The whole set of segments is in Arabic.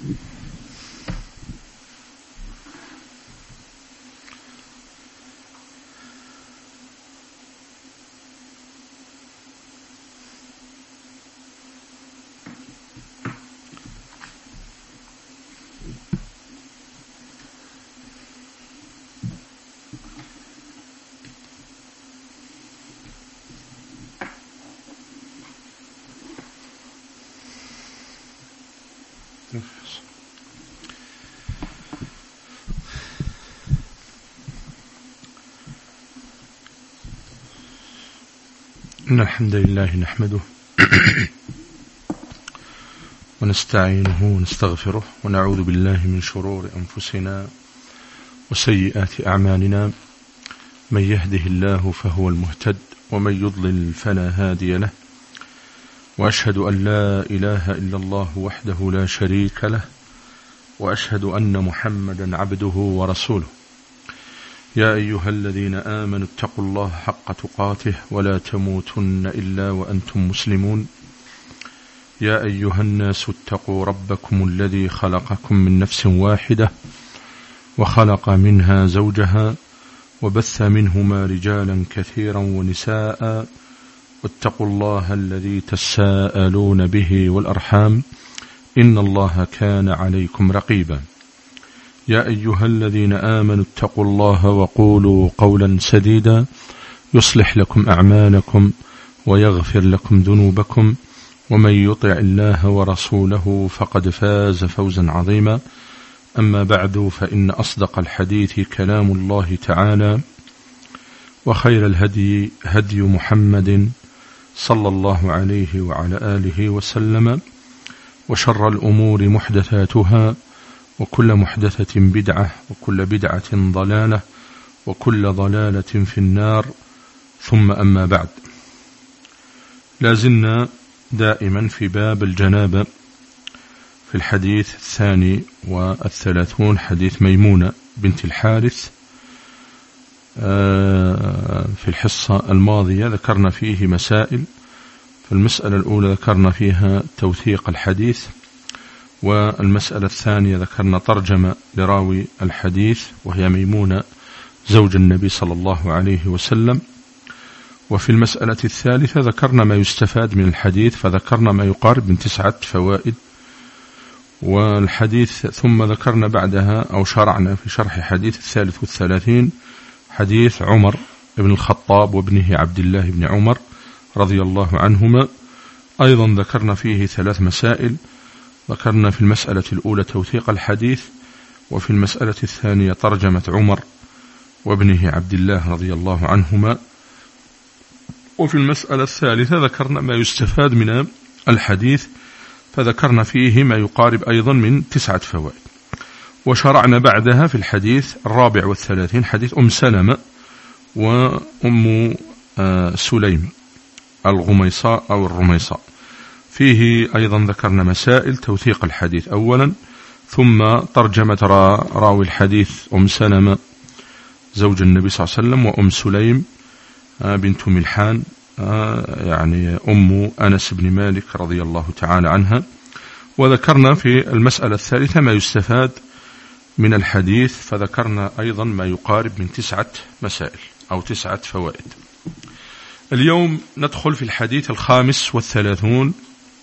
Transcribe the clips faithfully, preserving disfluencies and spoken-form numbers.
إن الحمد لله نحمده ونستعينه ونستغفره ونعوذ بالله من شرور أنفسنا وسيئات أعمالنا. من يهده الله فهو المهتد ومن يضلل فلا هادي له، وأشهد أن لا إله إلا الله وحده لا شريك له، وأشهد أن محمدا عبده ورسوله. يا أيها الذين آمنوا اتقوا الله حق تقاته ولا تموتن إلا وأنتم مسلمون. يا أيها الناس اتقوا ربكم الذي خلقكم من نفس واحدة وخلق منها زوجها وبث منهما رجالا كثيرا ونساء، واتقوا الله الذي تساءلون به والأرحام إن الله كان عليكم رقيبا. يا أيها الذين آمنوا اتقوا الله وقولوا قولا سديدا يصلح لكم أعمالكم ويغفر لكم ذنوبكم، ومن يطع الله ورسوله فقد فاز فوزا عظيما. أما بعد، فإن أصدق الحديث كلام الله تعالى، وخير الهدي هدي محمد صلى الله عليه وعلى آله وسلم، وشر الأمور محدثاتها، وكل محدثة بدعة، وكل بدعة ضلالة، وكل ضلالة في النار. ثم أما بعد، لازلنا دائما في باب الجنابة في الحديث الثاني والثلاثون، حديث ميمونة بنت الحارث. في الحصة الماضية ذكرنا فيه مسائل. في المسألة الأولى ذكرنا فيها توثيق الحديث، والمسألة الثانية ذكرنا ترجمة لراوي الحديث وهي ميمونة زوج النبي صلى الله عليه وسلم. وفي المسألة الثالثة ذكرنا ما يستفاد من الحديث، فذكرنا ما يقارب من تسعة فوائد. والحديث ثم ذكرنا بعدها أو شرعنا في شرح حديث الثالث والثلاثين، حديث عمر بن الخطاب وابنه عبد الله بن عمر رضي الله عنهما. أيضا ذكرنا فيه ثلاث مسائل. ذكرنا في المسألة الأولى توثيق الحديث، وفي المسألة الثانية ترجمة عمر وابنه عبد الله رضي الله عنهما، وفي المسألة الثالثة ذكرنا ما يستفاد من الحديث، فذكرنا فيه ما يقارب أيضا من تسعة فوائد. وشرعنا بعدها في الحديث الرابع والثلاثين، حديث أم سلمة وأم سليم الغميصاء أو الرميصاء. فيه أيضا ذكرنا مسائل توثيق الحديث أولا، ثم ترجمة راوي الحديث أم سلمة زوج النبي صلى الله عليه وسلم، وأم سليم بنت ملحان يعني أم أنس بن مالك رضي الله تعالى عنها. وذكرنا في المسألة الثالثة ما يستفاد من الحديث، فذكرنا أيضا ما يقارب من تسعة مسائل أو تسعة فوائد. اليوم ندخل في الحديث الخامس والثلاثون،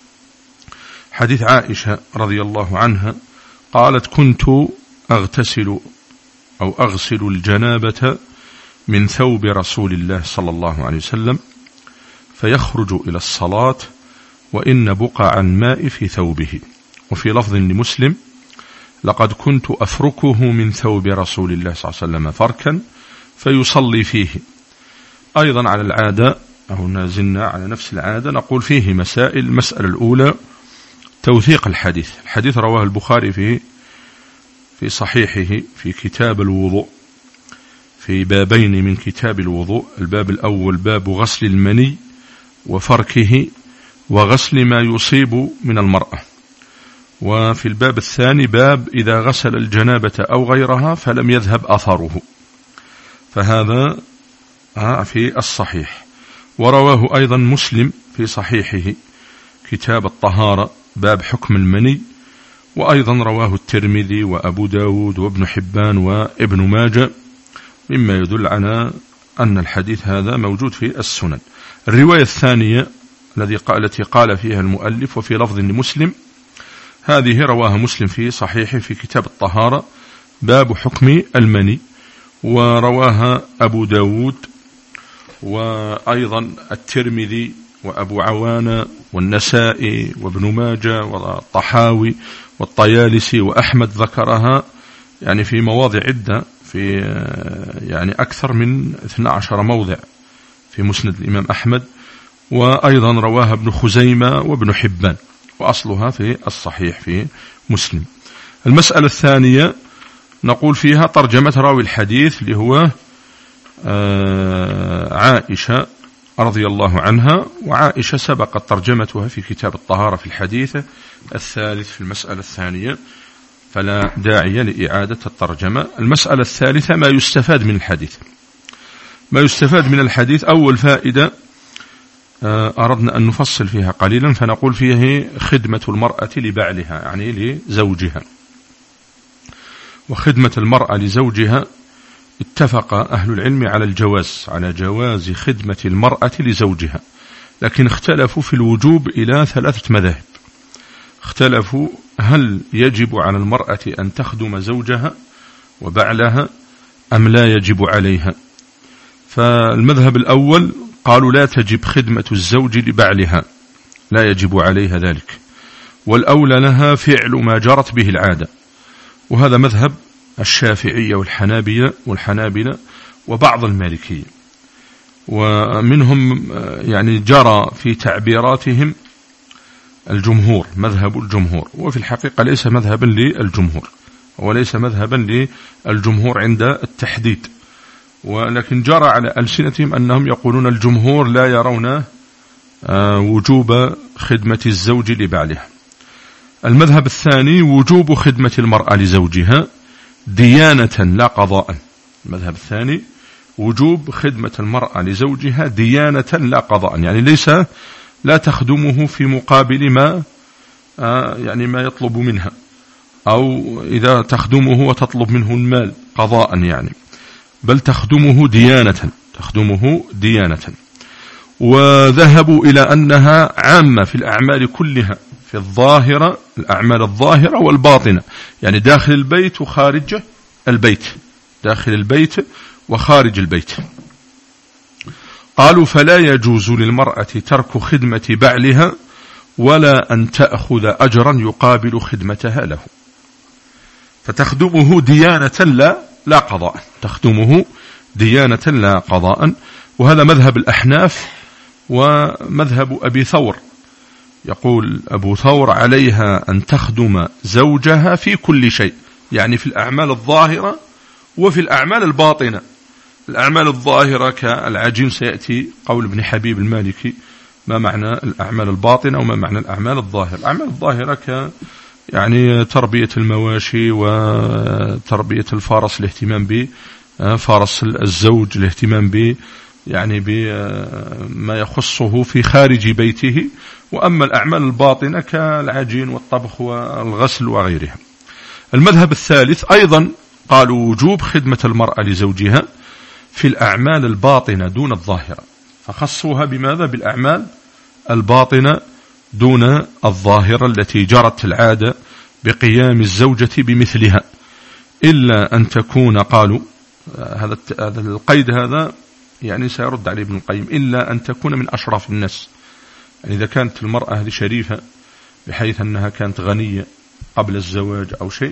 حديث عائشة رضي الله عنها قالت: كنت أغتسل أو أغسل الجنابة من ثوب رسول الله صلى الله عليه وسلم، فيخرج إلى الصلاة وإن بقع الماء في ثوبه. وفي لفظ لمسلم: لقد كنت أفركه من ثوب رسول الله صلى الله عليه وسلم فركا فيصلي فيه. أيضا على العادة أو نازلنا على نفس العادة نقول فيه مسائل. المسألة الأولى توثيق الحديث. الحديث رواه البخاري في في صحيحه في كتاب الوضوء، في بابين من كتاب الوضوء. الباب الأول باب غسل المني وفركه وغسل ما يصيب من المرأة. وفي الباب الثاني باب إذا غسل الجنابة أو غيرها فلم يذهب أثره، فهذا في الصحيح. ورواه أيضا مسلم في صحيحه كتاب الطهارة باب حكم المني. وأيضا رواه الترمذي وأبو داود وابن حبان وابن ماجه، مما يدل على أن الحديث هذا موجود في السنن. الرواية الثانية التي قال فيها المؤلف وفي لفظ لمسلم، هذه رواها مسلم في صحيحه في كتاب الطهارة باب حكم المني، ورواها أبو داود وأيضا الترمذي وأبو عوانة والنسائي وابن ماجه والطحاوي والطيالسي وأحمد، ذكرها يعني في مواضع عدة، في يعني أكثر من اثني عشر موضع في مسند الإمام أحمد، وأيضا رواها ابن خزيمة وابن حبان، وأصلها في الصحيح في مسلم. المسألة الثانية نقول فيها ترجمة راوي الحديث اللي هو عائشة رضي الله عنها، وعائشة سبقت ترجمتها في كتاب الطهارة في الحديث الثالث في المسألة الثانية، فلا داعي لإعادة الترجمة. المسألة الثالثة ما يستفاد من الحديث. ما يستفاد من الحديث، أول فائدة أردنا أن نفصل فيها قليلا، فنقول فيه خدمة المرأة لبعلها، يعني لزوجها. وخدمة المرأة لزوجها اتفق أهل العلم على الجواز، على جواز خدمة المرأة لزوجها، لكن اختلفوا في الوجوب إلى ثلاثة مذاهب. اختلفوا هل يجب على المرأة أن تخدم زوجها وبعلها أم لا يجب عليها. فالمذهب الأول قالوا لا تجب خدمة الزوج لبعلها، لا يجب عليها ذلك، والأولى لها فعل ما جرت به العادة، وهذا مذهب الشافعية والحنابلة والحنابلة وبعض المالكية، ومنهم يعني جرى في تعبيراتهم الجمهور، مذهب الجمهور، وفي الحقيقة ليس مذهبا للجمهور، وليس مذهبا للجمهور عند التحديد، ولكن جرى على ألسنتهم أنهم يقولون الجمهور لا يرون وجوب خدمة الزوج لبعلها. المذهب الثاني وجوب خدمة المرأة لزوجها ديانة لا قضاء. المذهب الثاني وجوب خدمة المرأة لزوجها ديانة لا قضاء، يعني ليس لا تخدمه في مقابل ما يعني ما يطلب منها، أو إذا تخدمه وتطلب منه المال قضاء يعني، بل تخدمه ديانة، تخدمه ديانة. وذهبوا إلى أنها عامة في الأعمال كلها، في الظاهرة، الأعمال الظاهرة والباطنة، يعني داخل البيت وخارج البيت، داخل البيت وخارج البيت. قالوا فلا يجوز للمرأة ترك خدمة بعلها ولا أن تأخذ أجرا يقابل خدمتها له، فتخدمه ديانة لا لا قضاء، تخدمه ديانة لا قضاء. وهذا مذهب الأحناف ومذهب أبي ثور. يقول أبو ثور عليها أن تخدم زوجها في كل شيء، يعني في الأعمال الظاهرة وفي الأعمال الباطنة. الأعمال الظاهرة كالعجين، سيأتي قول ابن حبيب المالكي ما معنى الأعمال الباطنة وما معنى الأعمال الظاهرة. الأعمال الظاهرة ك يعني تربية المواشي وتربية الفارس، الاهتمام بفارس الزوج، الاهتمام ب يعني بما يخصه في خارج بيته. وأما الأعمال الباطنة كالعجين والطبخ والغسل وغيرها. المذهب الثالث أيضا قالوا وجوب خدمة المرأة لزوجها في الأعمال الباطنة دون الظاهرة، فخصوها بماذا؟ بالأعمال الباطنة دون الظاهرة التي جرت العادة بقيام الزوجة بمثلها، إلا أن تكون، قالوا هذا القيد هذا يعني سيرد عليه ابن القيم، إلا أن تكون من أشراف الناس. يعني إذا كانت المرأة هذه شريفة بحيث أنها كانت غنية قبل الزواج أو شيء،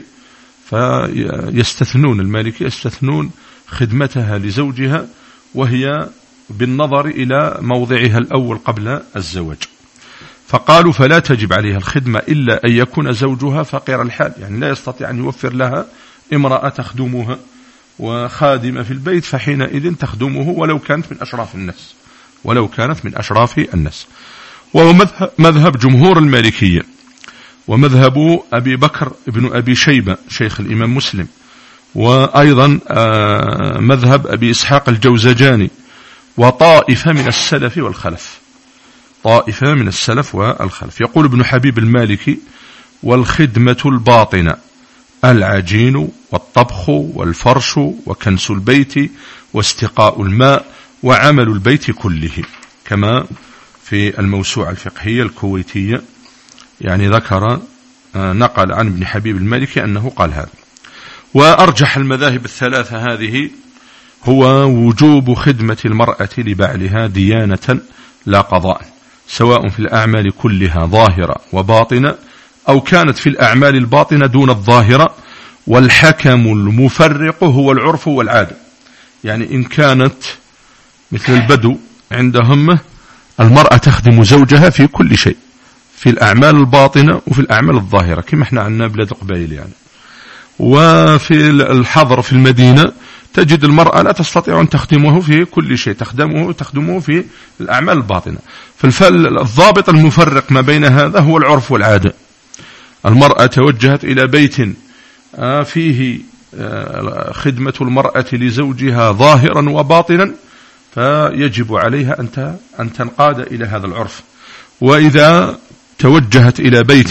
فيستثنون، المالكي يستثنون خدمتها لزوجها وهي بالنظر إلى موضعها الأول قبل الزواج. فقالوا فلا تجب عليها الخدمة إلا أن يكون زوجها فقير الحال، يعني لا يستطيع أن يوفر لها امرأة تخدمها وخادمة في البيت، فحينئذ تخدمه ولو كانت من أشراف الناس، ولو كانت من أشراف الناس. وهو مذهب جمهور المالكية، ومذهب أبي بكر ابن أبي شيبة شيخ الإمام مسلم، وأيضا مذهب أبي إسحاق الجوزجاني، وطائفة من السلف والخلف، طائفة من السلف والخلف. يقول ابن حبيب المالكي والخدمة الباطنة العجين والطبخ والفرش وكنس البيت واستقاء الماء وعمل البيت كله، كما في الموسوعة الفقهية الكويتية، يعني ذكر نقل عن ابن حبيب المالكي أنه قال هذا. وأرجح المذاهب الثلاثة هذه هو وجوب خدمة المرأة لبعلها ديانة لا قضاء، سواء في الأعمال كلها ظاهرة وباطنة أو كانت في الأعمال الباطنة دون الظاهرة. والحكم المفرق هو العرف والعادة، يعني إن كانت مثل البدو عندهم المرأة تخدم زوجها في كل شيء، في الأعمال الباطنة وفي الأعمال الظاهرة، كما احنا عندنا بلاد قبائل يعني. وفي الحضر في المدينة تجد المرأة لا تستطيع أن تخدمه في كل شيء، تخدمه تخدمه في الأعمال الباطنة. فالضابط المفرق ما بين هذا هو العرف والعادة. المرأة توجهت إلى بيت فيه خدمة المرأة لزوجها ظاهرا وباطنا، فيجب عليها أن تنقاد إلى هذا العرف. وإذا توجهت إلى بيت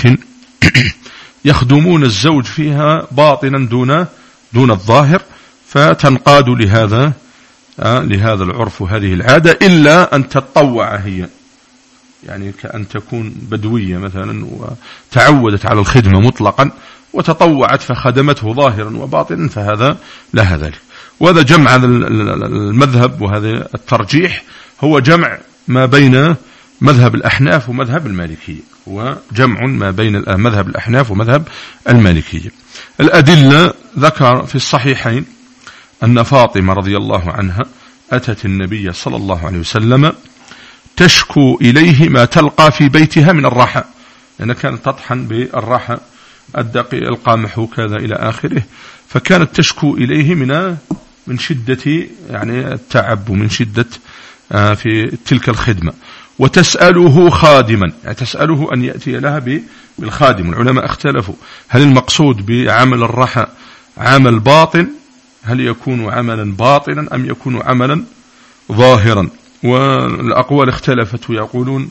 يخدمون الزوج فيها باطنا دون دون الظاهر، فتنقاد لهذا لهذا العرف وهذه العادة، إلا أن تتطوع هي، يعني كأن تكون بدوية مثلا وتعودت على الخدمة مطلقا وتطوعت فخدمته ظاهرا وباطنا، فهذا لها ذلك. وهذا جمع المذهب، وهذا الترجيح هو جمع ما بين مذهب الأحناف ومذهب المالكية، وجمع ما بين مذهب الأحناف ومذهب المالكية. الأدلة ذكر في الصحيحين أن فاطمة رضي الله عنها أتت النبي صلى الله عليه وسلم تشكو إليه ما تلقى في بيتها من الراحة، لأنها كانت تطحن بالراحة الدقيق القامح وكذا إلى آخره، فكانت تشكو إليه من من شدة يعني التعب ومن شدة في تلك الخدمة، وتسأله خادما، يعني تسأله أن يأتي لها بالخادم. العلماء اختلفوا هل المقصود بعمل الراحة عمل باطن، هل يكون عملا باطنا أم يكون عملا ظاهرا، والأقوال اختلفت، ويقولون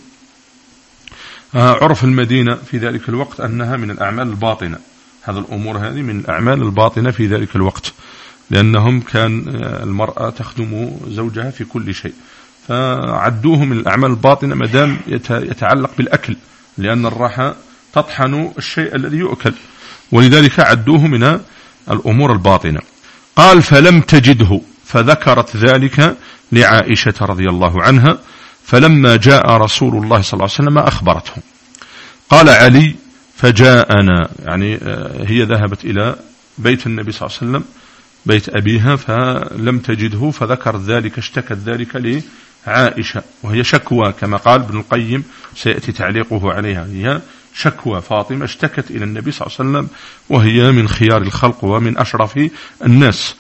عرف المدينة في ذلك الوقت أنها من الأعمال الباطنة، هذا الأمور هذه من الأعمال الباطنة في ذلك الوقت، لأنهم كان المرأة تخدم زوجها في كل شيء، فعدوه من الأعمال الباطنة مدام يتعلق بالأكل، لأن الراحة تطحن الشيء الذي يؤكل، ولذلك عدوه من الأمور الباطنة. قال فلم تجده، فذكرت ذلك لعائشة رضي الله عنها، فلما جاء رسول الله صلى الله عليه وسلم أخبرته. قال علي فجاءنا، يعني هي ذهبت إلى بيت النبي صلى الله عليه وسلم بيت أبيها فلم تجده، فذكر ذلك، اشتكت ذلك لعائشة، وهي شكوى كما قال ابن القيم سيأتي تعليقه عليها، هي شكوى فاطمة اشتكت إلى النبي صلى الله عليه وسلم، وهي من خيار الخلق ومن أشرف الناس.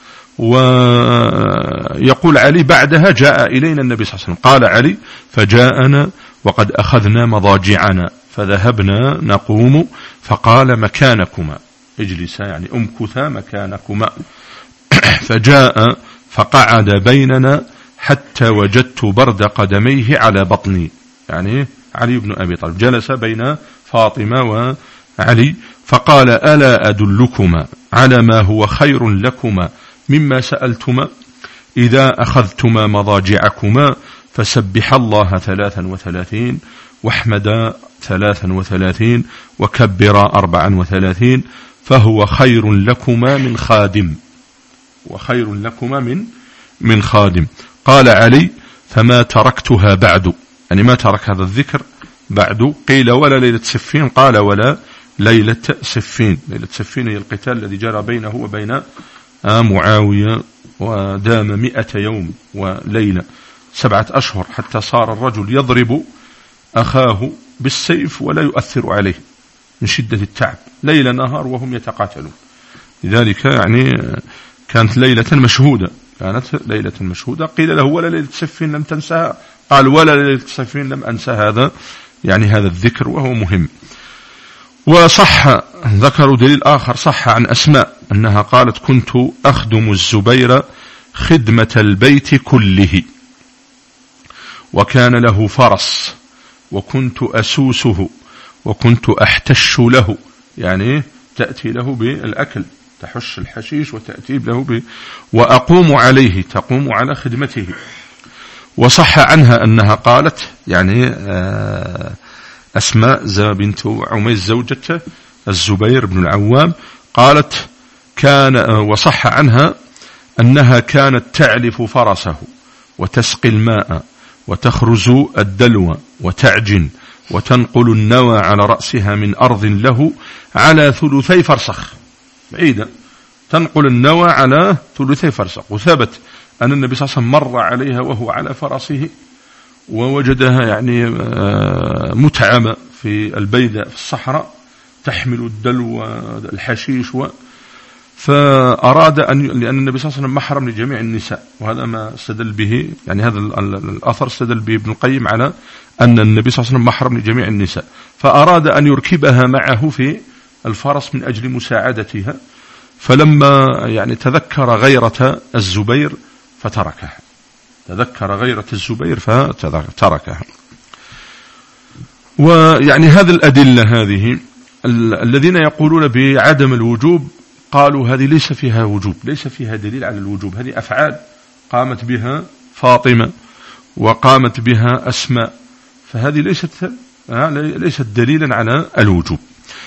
ويقول علي بعدها جاء إلينا النبي صلى الله عليه وسلم، قال علي فجاءنا وقد أخذنا مضاجعنا فذهبنا نقوم، فقال مكانكما، اجلسا يعني امكثا مكانكما، فجاء فقعد بيننا حتى وجدت برد قدميه على بطني، يعني علي بن أبي طالب جلس بين فاطمة وعلي، فقال ألا أدلكما على ما هو خير لكما مما سألتما؟ إذا أخذتما مضاجعكما فسبح الله ثلاثا وثلاثين واحمدا ثلاثا وثلاثين وكبر أربعا وثلاثين، فهو خير لكما من خادم، وخير لكما من من خادم. قال علي فما تركتها بعد، يعني ما ترك هذا الذكر بعد. قيل ولا ليلة سفين، قال ولا ليلة سفين. ليلة سفين هي القتال الذي جرى بينه وبين معاوية، ودام مئة يوم وليلة، سبعة أشهر، حتى صار الرجل يضرب أخاه بالسيف ولا يؤثر عليه من شدة التعب، ليل نهار وهم يتقاتلون. لذلك يعني كانت ليلة مشهودة، كانت ليلة مشهودة. قيل له ولا ليلة سفين لم تنسها؟ قال ولا ليلة سفين لم أنسى هذا، يعني هذا الذكر وهو مهم. وصح ذكروا دليل آخر صح عن أسماء أنها قالت كنت أخدم الزبير خدمة البيت كله، وكان له فرس وكنت أسوسه وكنت أحتش له، يعني تأتي له بالأكل، تحش الحشيش وتأتي له ب... وأقوم عليه، تقوم على خدمته. وصح عنها أنها قالت، يعني أسماء بنت عميس زوجة الزبير بن العوام، قالت كان وصح عنها أنها كانت تعلف فرسه وتسقي الماء وتخرز الدلو وتعجن وتنقل النوى على رأسها من أرض له على ثلثي فرسخ، بعيدة، تنقل النوى على ثلثي فرسخ. وثبت أن النبي صلى الله عليه وسلم مر عليها وهو على فرسه ووجدها يعني متعبة في البيداء في الصحراء تحمل الدلو والحشيش و فأراد أن، لأن النبي صلى الله عليه وسلم محرم لجميع النساء، وهذا ما استدل به، يعني هذا الأثر استدل به ابن القيم على أن النبي صلى الله عليه وسلم محرم لجميع النساء، فأراد أن يركبها معه في الفرس من أجل مساعدتها، فلما يعني تذكر غيرة الزبير فتركها، تذكر غيرة الزبير فتركها. ويعني هذه الأدلة هذه الذين يقولون بعدم الوجوب قالوا هذه ليس فيها وجوب، ليس فيها دليل على الوجوب، هذه أفعال قامت بها فاطمة وقامت بها أسماء، فهذه ليست ليست دليلا على الوجوب.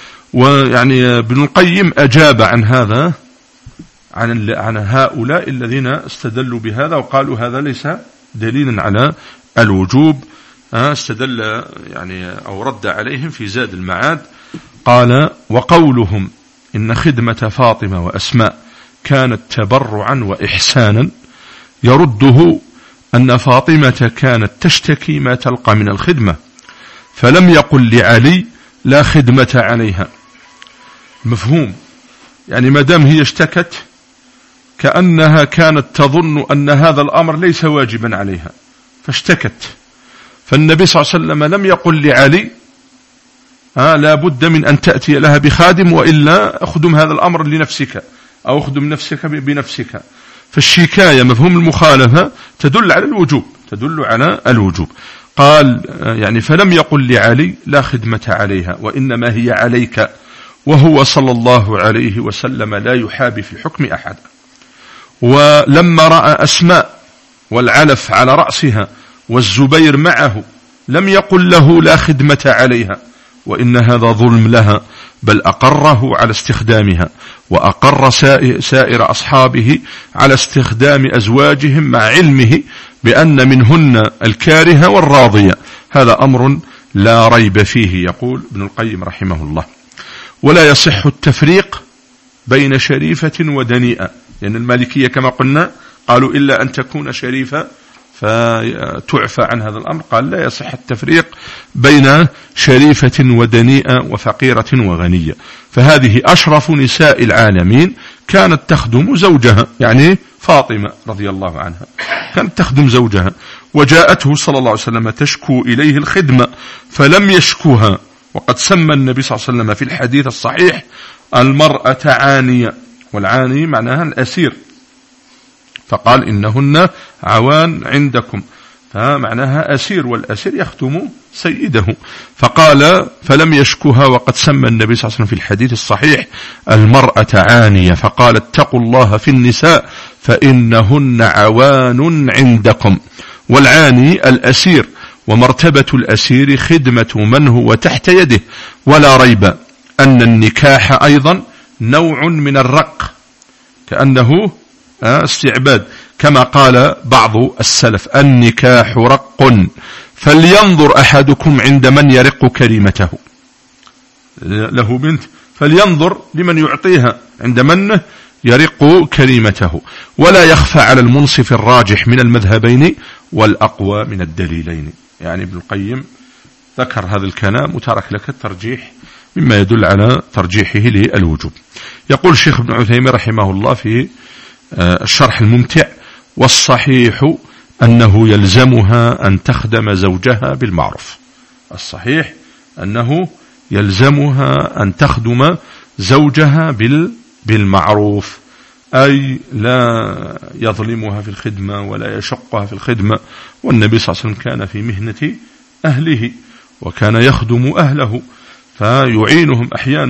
ويعني ابن القيم أجاب عن هذا، عن عن هؤلاء الذين استدلوا بهذا وقالوا هذا ليس دليلا على الوجوب، استدل يعني أو رد عليهم في زاد المعاد، قال وقولهم إن خدمة فاطمة وأسماء كانت تبرعا وإحسانا يرده أن فاطمة كانت تشتكي ما تلقى من الخدمة، فلم يقل لعلي لا خدمة عليها. مفهوم، يعني ما دام هي اشتكت كأنها كانت تظن أن هذا الأمر ليس واجبا عليها فاشتكت، فالنبي صلى الله عليه وسلم لم يقل لعلي آه لا بد من أن تأتي لها بخادم وإلا أخدم هذا الأمر لنفسك أو أخدم نفسك بنفسك. فالشكاية مفهوم المخالفة تدل على الوجوب، تدل على الوجوب. قال يعني فلم يقل لعلي لا خدمة عليها وإنما هي عليك، وهو صلى الله عليه وسلم لا يحابي في الحكم أحد. ولما رأى أسماء والعلف على رأسها والزبير معه لم يقل له لا خدمة عليها، وإن هذا ظلم لها، بل أقره على استخدامها، وأقر سائر أصحابه على استخدام أزواجهم مع علمه بأن منهن الكارهة والراضية، هذا أمر لا ريب فيه. يقول ابن القيم رحمه الله ولا يصح التفريق بين شريفة ودنيئة، لأن يعني المالكية كما قلنا قالوا إلا أن تكون شريفة فتعفى عن هذا الأمر، قال لا يصح التفريق بين شريفة ودنيئة وفقيرة وغنية، فهذه أشرف نساء العالمين كانت تخدم زوجها، يعني فاطمة رضي الله عنها كانت تخدم زوجها، وجاءته صلى الله عليه وسلم تشكو إليه الخدمة فلم يشكوها، وقد سمى النبي صلى الله عليه وسلم في الحديث الصحيح المرأة عانية، والعاني معناها الأسير، فقال إنهن عوان عندكم، فمعناها أسير، والأسير يخدم سيده، فقال فلم يشكها، وقد سمى النبي صلى الله عليه وسلم في الحديث الصحيح المرأة عانية، فقال اتقوا الله في النساء فإنهن عوان عندكم. والعاني الأسير، ومرتبة الأسير خدمة من هو تحت يده، ولا ريب أن النكاح أيضا نوع من الرق، كأنه استعباد، كما قال بعض السلف النكاح رق، فلينظر أحدكم عند من يرق كريمته، له بنت فلينظر لمن يعطيها عند من يرق كريمته، ولا يخفى على المنصف الراجح من المذهبين والأقوى من الدليلين. يعني ابن القيم ذكر هذا الكلام وترك لك الترجيح مما يدل على ترجيحه للوجوب. يقول الشيخ ابن عثيمين رحمه الله في الشرح الممتع والصحيح أنه يلزمها أن تخدم زوجها بالمعروف، الصحيح أنه يلزمها أن تخدم زوجها بالمعروف، أي لا يظلمها في الخدمة ولا يشقها في الخدمة، والنبي صلى الله عليه وسلم كان في مهنة أهله وكان يخدم أهله فيعينهم أحيانا،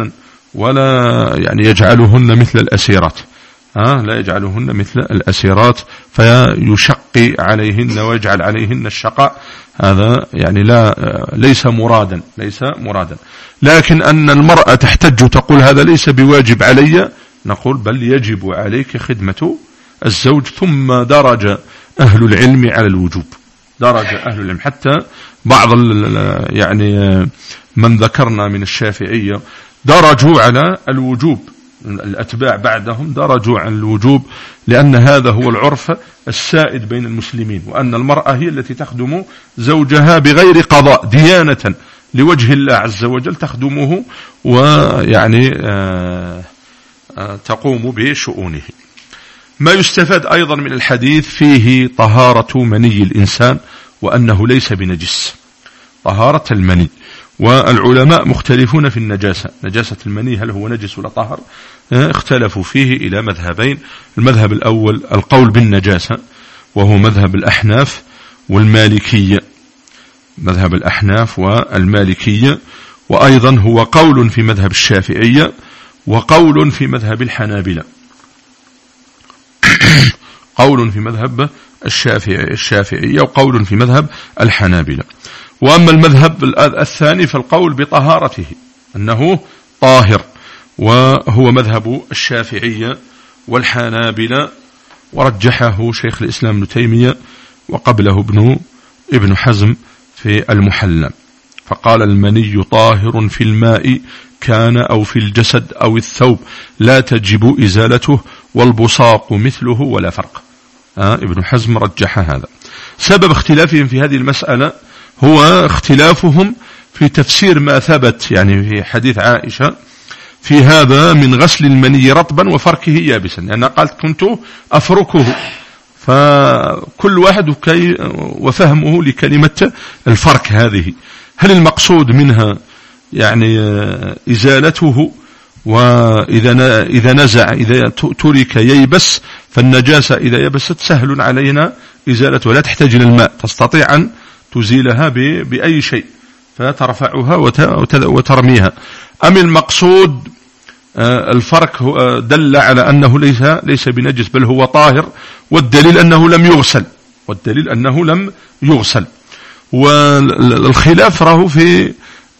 ولا يعني يجعلهن مثل الأسيرات، ها لا يجعلهن مثل الأسيرات فيشقي عليهن ويجعل عليهن الشقاء، هذا يعني لا ليس مرادا ليس مرادا. لكن أن المرأة تحتج تقول هذا ليس بواجب علي، نقول بل يجب عليك خدمة الزوج. ثم درج أهل العلم على الوجوب، درج أهل العلم حتى بعض يعني من ذكرنا من الشافعية درجوا على الوجوب، الأتباع بعدهم درجوا عن الوجوب، لأن هذا هو العرف السائد بين المسلمين، وأن المرأة هي التي تخدم زوجها بغير قضاء ديانة لوجه الله عز وجل، تخدمه ويعني آآ آآ تقوم بشؤونه. ما يستفاد أيضا من الحديث فيه طهارة مني الإنسان وأنه ليس بنجس، طهارة المني. والعلماء مختلفون في النجاسة، نجاسة المني هل هو نجس ولا طهر، اختلفوا فيه إلى مذهبين. المذهب الأول القول بالنجاسة وهو مذهب الأحناف والمالكية، مذهب الأحناف والمالكية، وأيضا هو قول في مذهب الشافعية وقول في مذهب الحنابلة، قول في مذهب الشافعي الشافعية وقول في مذهب الحنابلة. وأما المذهب الثاني فالقول بطهارته أنه طاهر، وهو مذهب الشافعية والحنابلة، ورجحه شيخ الإسلام ابن تيمية وقبله ابن ابن حزم في المحلى، فقال المني طاهر في الماء كان أو في الجسد أو الثوب لا تجب إزالته والبصاق مثله ولا فرق. آه ابن حزم رجح هذا. سبب اختلافهم في هذه المسألة هو اختلافهم في تفسير ما ثبت يعني في حديث عائشة في هذا من غسل المني رطبا وفركه يابسا، لأنها يعني قالت كنت أفركه، فكل واحد كي وفهمه لكلمة الفرك هذه، هل المقصود منها يعني إزالته، وإذا إذا نزع إذا ترك ييبس، فالنجاسة إذا يبست سهل علينا إزالته ولا تحتاج إلى الماء، تستطيع أن تزيلها بأي شيء فترفعها وترميها. أم المقصود الفرك دل على أنه ليس ليس بنجس بل هو طاهر، والدليل أنه لم يغسل، والدليل أنه لم يغسل. والخلاف راه في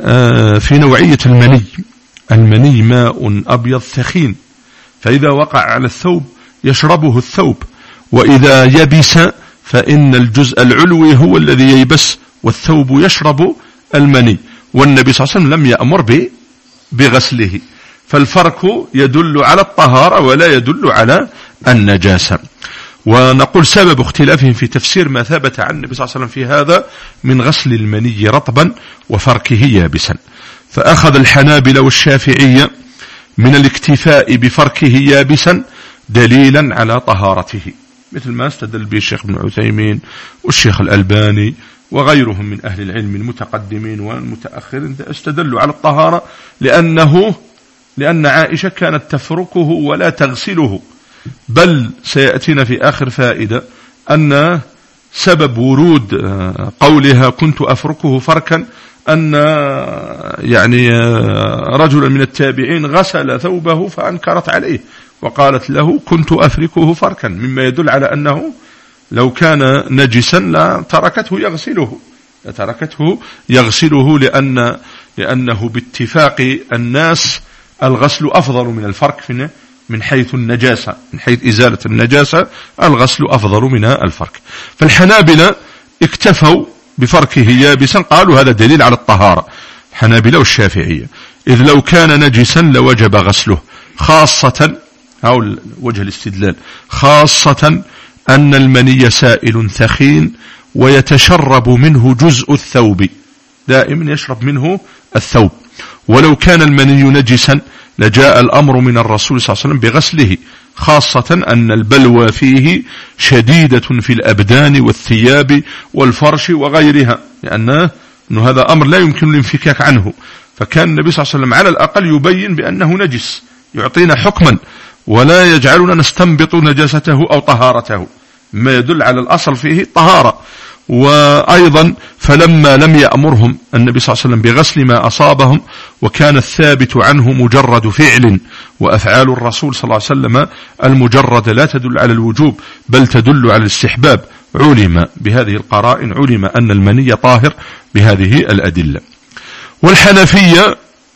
في نوعية المني. المني ماء أبيض ثخين، فإذا وقع على الثوب يشربه الثوب، وإذا يبس فإن الجزء العلوي هو الذي ييبس والثوب يشرب المني، والنبي صلى الله عليه وسلم لم يأمر بغسله، فالفرق يدل على الطهارة ولا يدل على النجاسة. ونقول سبب اختلافهم في تفسير ما ثبت عن النبي صلى الله عليه وسلم في هذا من غسل المني رطبا وفركه يابسا، فأخذ الحنابلة والشافعية من الاكتفاء بفركه يابسا دليلا على طهارته، مثل ما استدل به الشيخ ابن عثيمين والشيخ الألباني وغيرهم من أهل العلم المتقدمين والمتأخرين، استدلوا على الطهارة لأنه لأن عائشة كانت تفركه ولا تغسله. بل سيأتينا في آخر فائدة أن سبب ورود قولها كنت أفركه فركا أن يعني رجلا من التابعين غسل ثوبه فأنكرت عليه وقالت له كنت أفركه فركا، مما يدل على أنه لو كان نجسا لا تركته يغسله تركته يغسله لأن لأنه باتفاق الناس الغسل أفضل من الفرك من حيث النجاسة، من حيث إزالة النجاسة الغسل أفضل من الفرك. فالحنابلة اكتفوا بفركه يابسا، قالوا هذا دليل على الطهارة، حنابلة والشافعية، إذ لو كان نجسا لوجب غسله، خاصة أو وجه الاستدلال خاصة أن المني سائل ثخين ويتشرب منه جزء الثوب، دائما يشرب منه الثوب، ولو كان المني نجسا لجاء الأمر من الرسول صلى الله عليه وسلم بغسله، خاصة أن البلوى فيه شديدة في الأبدان والثياب والفرش وغيرها، لأنه أنه هذا أمر لا يمكن الانفكاك عنه، فكان النبي صلى الله عليه وسلم على الأقل يبين بأنه نجس، يعطينا حكما ولا يجعلنا نستنبط نجاسته أو طهارته، ما يدل على الأصل فيه طهارة. وأيضا فلما لم يأمرهم النبي صلى الله عليه وسلم بغسل ما أصابهم، وكان الثابت عنه مجرد فعل، وأفعال الرسول صلى الله عليه وسلم المجرد لا تدل على الوجوب بل تدل على الاستحباب، علم بهذه القرائن علم أن المني طاهر بهذه الأدلة. والحنفية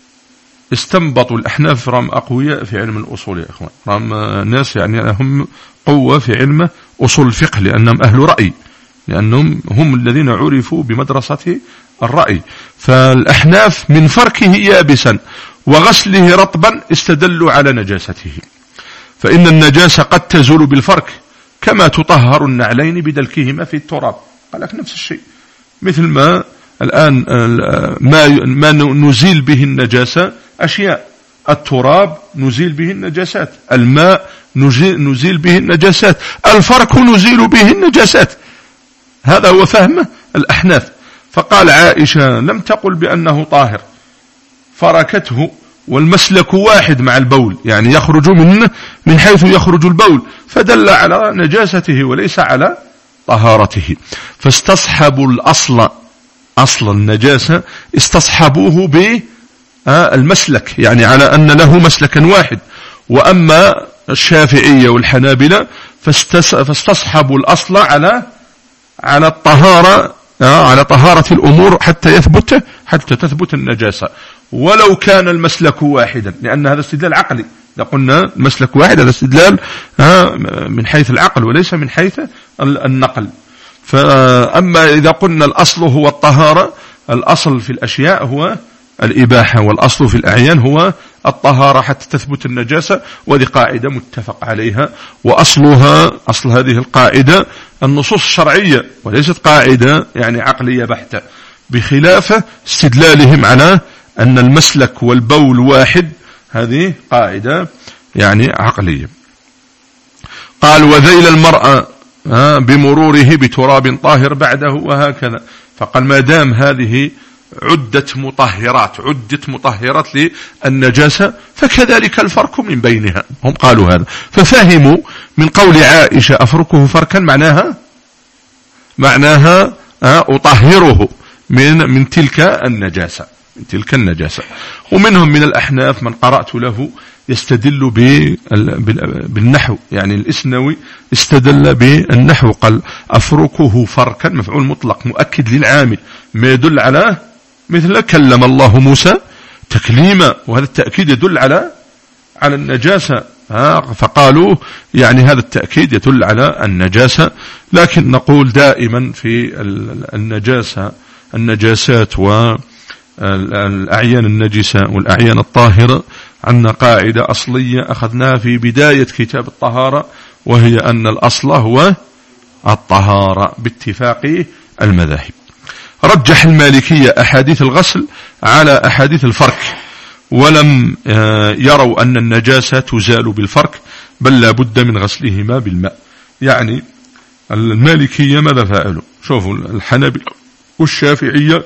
استنبطوا، الأحناف رام أقوياء في علم الأصول يا إخوان، رام ناس يعني هم قوة في علم أصول الفقه، لأنهم أهل رأي، لأنهم هم الذين عرفوا بمدرسة الرأي. فالأحناف من فركه يابسا وغسله رطبا استدلوا على نجاسته، فإن النجاسة قد تزول بالفرك كما تطهر النعلين بدلكهما في التراب، قال لك نفس الشيء، مثل ما الآن ما ما نزيل به النجاسة أشياء، التراب نزيل به النجاسات، الماء نزيل به النجاسات، الفرك نزيل به النجاسات. هذا هو فهم الأحناف. فقال عائشة لم تقل بأنه طاهر، فركته، والمسلك واحد مع البول، يعني يخرج منه من حيث يخرج البول، فدل على نجاسته وليس على طهارته. فاستصحبوا الأصل، أصل النجاسة استصحبوه بالمسلك، يعني على أن له مسلكا واحد. وأما الشافعية والحنابلة فاستصحبوا الأصل على على الطهارة، على طهارة الأمور حتى يثبت حتى تثبت النجاسة، ولو كان المسلك واحدا، لأن هذا استدلال عقلي. إذا قلنا المسلك واحد هذا استدلال من حيث العقل وليس من حيث النقل. فأما إذا قلنا الأصل هو الطهارة، الأصل في الأشياء هو الإباحة، والأصل في الأعيان هو الطهارة حتى تثبت النجاسة، وهذه قاعدة متفق عليها، وأصلها أصل هذه القاعدة النصوص الشرعية وليست قاعدة يعني عقلية بحتة، بخلاف استدلالهم على أن المسلك والبول واحد، هذه قاعدة يعني عقلية. قال وذيل المرأة بمروره بتراب طاهر بعده وهكذا. فقال ما دام هذه عدة مطهرات عدة مطهرات للنجاسة فكذلك الفرك من بينها، هم قالوا هذا. ففهموا من قول عائشة أفركه فركا معناها معناها أطهره من من تلك النجاسة من تلك النجاسة. ومنهم من الأحناف من قرأت له يستدل بالنحو، يعني الإسنوي استدل بالنحو، قال أفركه فركا مفعول مطلق مؤكد للعامل، ما يدل على مثل كلم الله موسى تكليما، وهذا التأكيد يدل على على النجاسة. فقالوا يعني هذا التأكيد يدل على النجاسة. لكن نقول دائما في النجاسة النجاسات والأعيان النجسة والأعيان الطاهرة عندنا قاعدة أصلية أخذناها في بداية كتاب الطهارة، وهي أن الأصل هو الطهارة باتفاق المذاهب. رجح المالكية أحاديث الغسل على أحاديث الفرك، ولم يروا أن النجاسة تزال بالفرك، بل لا بد من غسلهما بالماء. يعني المالكية ماذا فعلوا؟ شوفوا الحنابلة والشافعية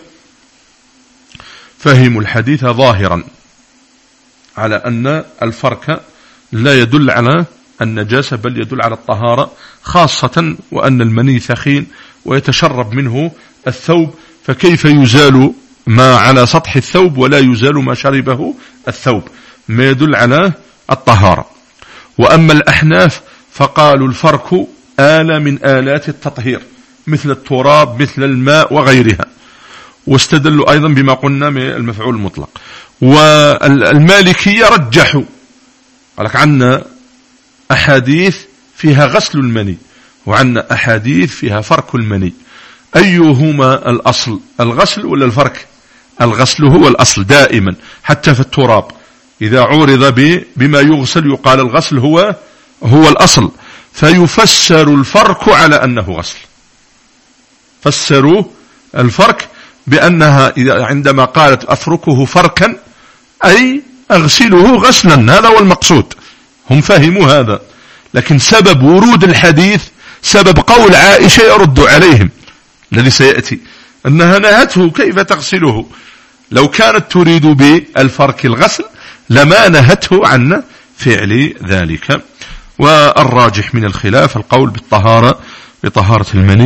فهموا الحديث ظاهرا على أن الفرك لا يدل على النجاسة بل يدل على الطهارة، خاصة وأن المني ثخين ويتشرب منه الثوب، فكيف يزال ما على سطح الثوب ولا يزال ما شربه الثوب، ما يدل على الطهارة. وأما الأحناف فقالوا الفرك آلة من آلات التطهير مثل التراب مثل الماء وغيرها، واستدلوا أيضا بما قلنا من المفعول المطلق. والمالكية رجحوا، قال لك عنا أحاديث فيها غسل المني وعنا أحاديث فيها فرك المني، أيهما الأصل، الغسل ولا الفرك؟ الغسل هو الأصل دائما، حتى في التراب إذا عورض بما يغسل يقال الغسل هو هو الأصل، فيفسر الفرك على أنه غسل. فسروا الفرك بأنها إذا عندما قالت أفركه فركا أي أغسله غسلا، هذا هو المقصود، هم فهموا هذا. لكن سبب ورود الحديث سبب قول عائشة يرد عليهم الذي سيأتي، أنها نهته كيف تغسله، لو كانت تريد بالفرك الغسل لما نهته عن فعل ذلك. والراجح من الخلاف القول بالطهارة بطهارة المني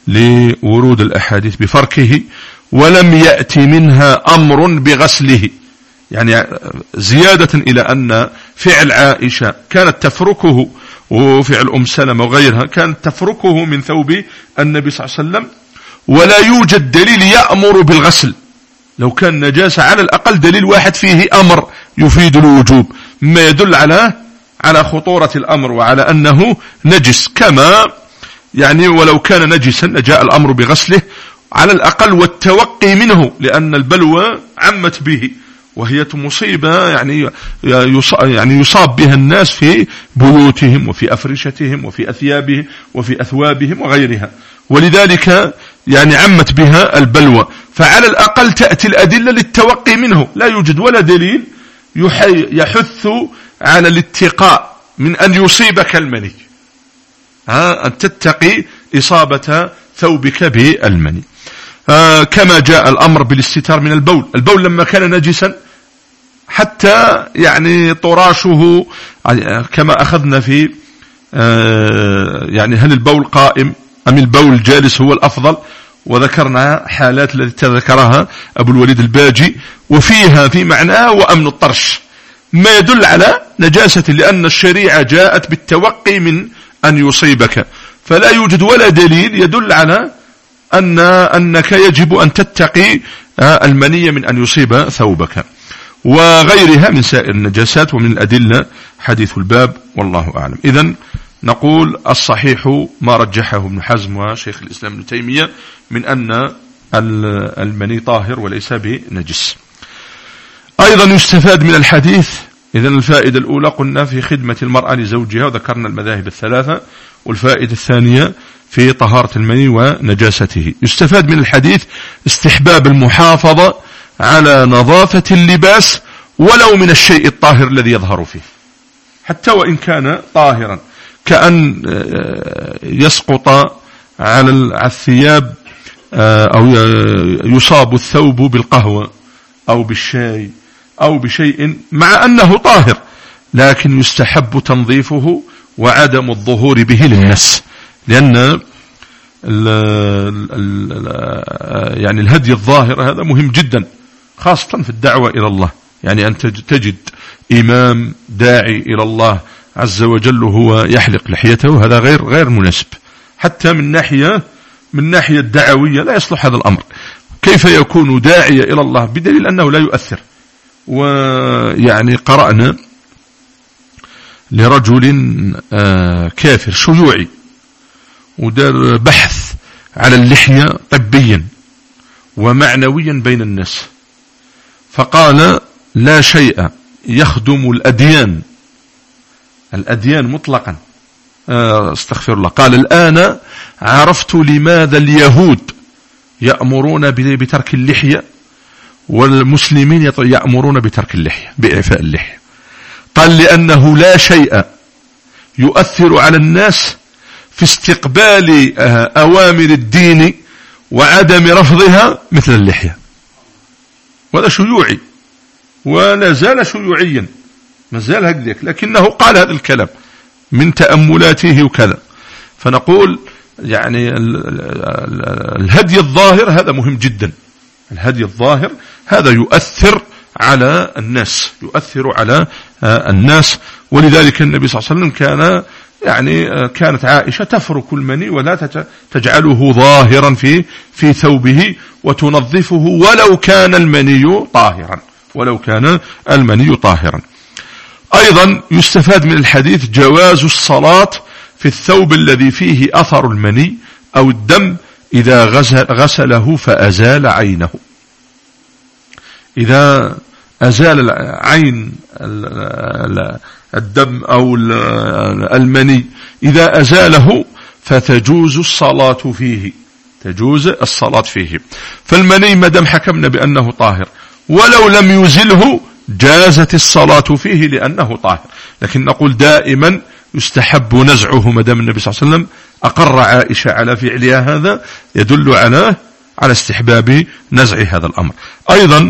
لورود الأحاديث بفركه، ولم يأتي منها أمر بغسله، يعني زيادة إلى أن فعل عائشة كانت تفركه، وفعل أم سلمة وغيرها كانت تفركه من ثوب النبي صلى الله عليه وسلم، ولا يوجد دليل يأمر بالغسل. لو كان نجاسة على الأقل دليل واحد فيه أمر يفيد الوجوب، ما يدل على على خطورة الأمر وعلى أنه نجس، كما يعني ولو كان نجسا لجاء الأمر بغسله على الأقل والتوقي منه، لأن البلوى عمت به، وهي مصيبة يعني يعني يصاب بها الناس في بيوتهم وفي أفرشتهم وفي أثيابهم وفي أثوابهم وغيرها، ولذلك يعني عمت بها البلوى. فعلى الأقل تأتي الأدلة للتوقي منه، لا يوجد ولا دليل يحث على الاتقاء من أن يصيبك المني، ها أن تتقي إصابة ثوبك بالمني. آه كما جاء الأمر بالاستتار من البول. البول لما كان نجسا حتى يعني طراشه، كما أخذنا في آه يعني هل البول قائم أم البول جالس هو الأفضل، وذكرنا حالات التي ذكرها أبو الوليد الباجي، وفيها في معناه وأمن الطرش ما يدل على نجاسة، لأن الشريعة جاءت بالتوقي من أن يصيبك، فلا يوجد ولا دليل يدل على أن أنك يجب أن تتقي المنية من أن يصيب ثوبك، وغيرها من سائر النجاسات. ومن الأدلة حديث الباب، والله أعلم. إذن نقول الصحيح ما رجحه ابن حزم وشيخ الإسلام ابن تيمية من أن المني طاهر وليس بنجس. أيضا يستفاد من الحديث، إذن الفائدة الأولى قلنا في خدمة المرأة لزوجها، وذكرنا المذاهب الثلاثة، والفائدة الثانية في طهارة المني ونجاسته. يستفاد من الحديث استحباب المحافظة على نظافة اللباس ولو من الشيء الطاهر الذي يظهر فيه، حتى وإن كان طاهرا، كأن يسقط على الثياب أو يصاب الثوب بالقهوة أو بالشاي أو بشيء مع أنه طاهر، لكن يستحب تنظيفه وعدم الظهور به للناس، لأن ال ال يعني الهدي الظاهر هذا مهم جدا، خاصة في الدعوة إلى الله. يعني أن تجد إمام داعي إلى الله عز وجل هو يحلق لحيته، هذا غير غير مناسب، حتى من ناحية من ناحية الدعوية لا يصلح هذا الأمر. كيف يكون داعية إلى الله بدليل أنه لا يؤثر؟ ويعني قرأنا لرجل كافر شيوعي ودار بحث على اللحية طبيا ومعنويا بين الناس، فقال لا شيء يخدم الأديان الأديان مطلقا استغفر الله، قال الآن عرفت لماذا اليهود يأمرون بترك اللحية والمسلمين يأمرون بترك اللحية بإعفاء اللحية. قال لأنه لا شيء يؤثر على الناس في استقبال أوامر الدين وعدم رفضها مثل اللحية. وهذا شيوعي ولا زال شيوعيا، ما زال هكذا، لكنه قال هذا الكلام من تأملاته وكذا. فنقول يعني الهدي الظاهر هذا مهم جدا، الهدي الظاهر هذا يؤثر على الناس، يؤثر على الناس. ولذلك النبي صلى الله عليه وسلم كان يعني كانت عائشة تفرك المني ولا تجعله ظاهرا في في ثوبه وتنظفه ولو كان المني طاهرا ولو كان المني طاهرا. أيضا يستفاد من الحديث جواز الصلاة في الثوب الذي فيه أثر المني أو الدم إذا غسله فأزال عينه. إذا أزال عين الدم أو المني إذا أزاله فتجوز الصلاة فيه، تجوز الصلاة فيه. فالمني مدام حكمنا بأنه طاهر ولو لم يزله جازت الصلاة فيه لأنه طاهر، لكن نقول دائما يستحب نزعه مدام النبي صلى الله عليه وسلم أقر عائشة على فعلها، هذا يدل على على استحباب نزع هذا الأمر. أيضا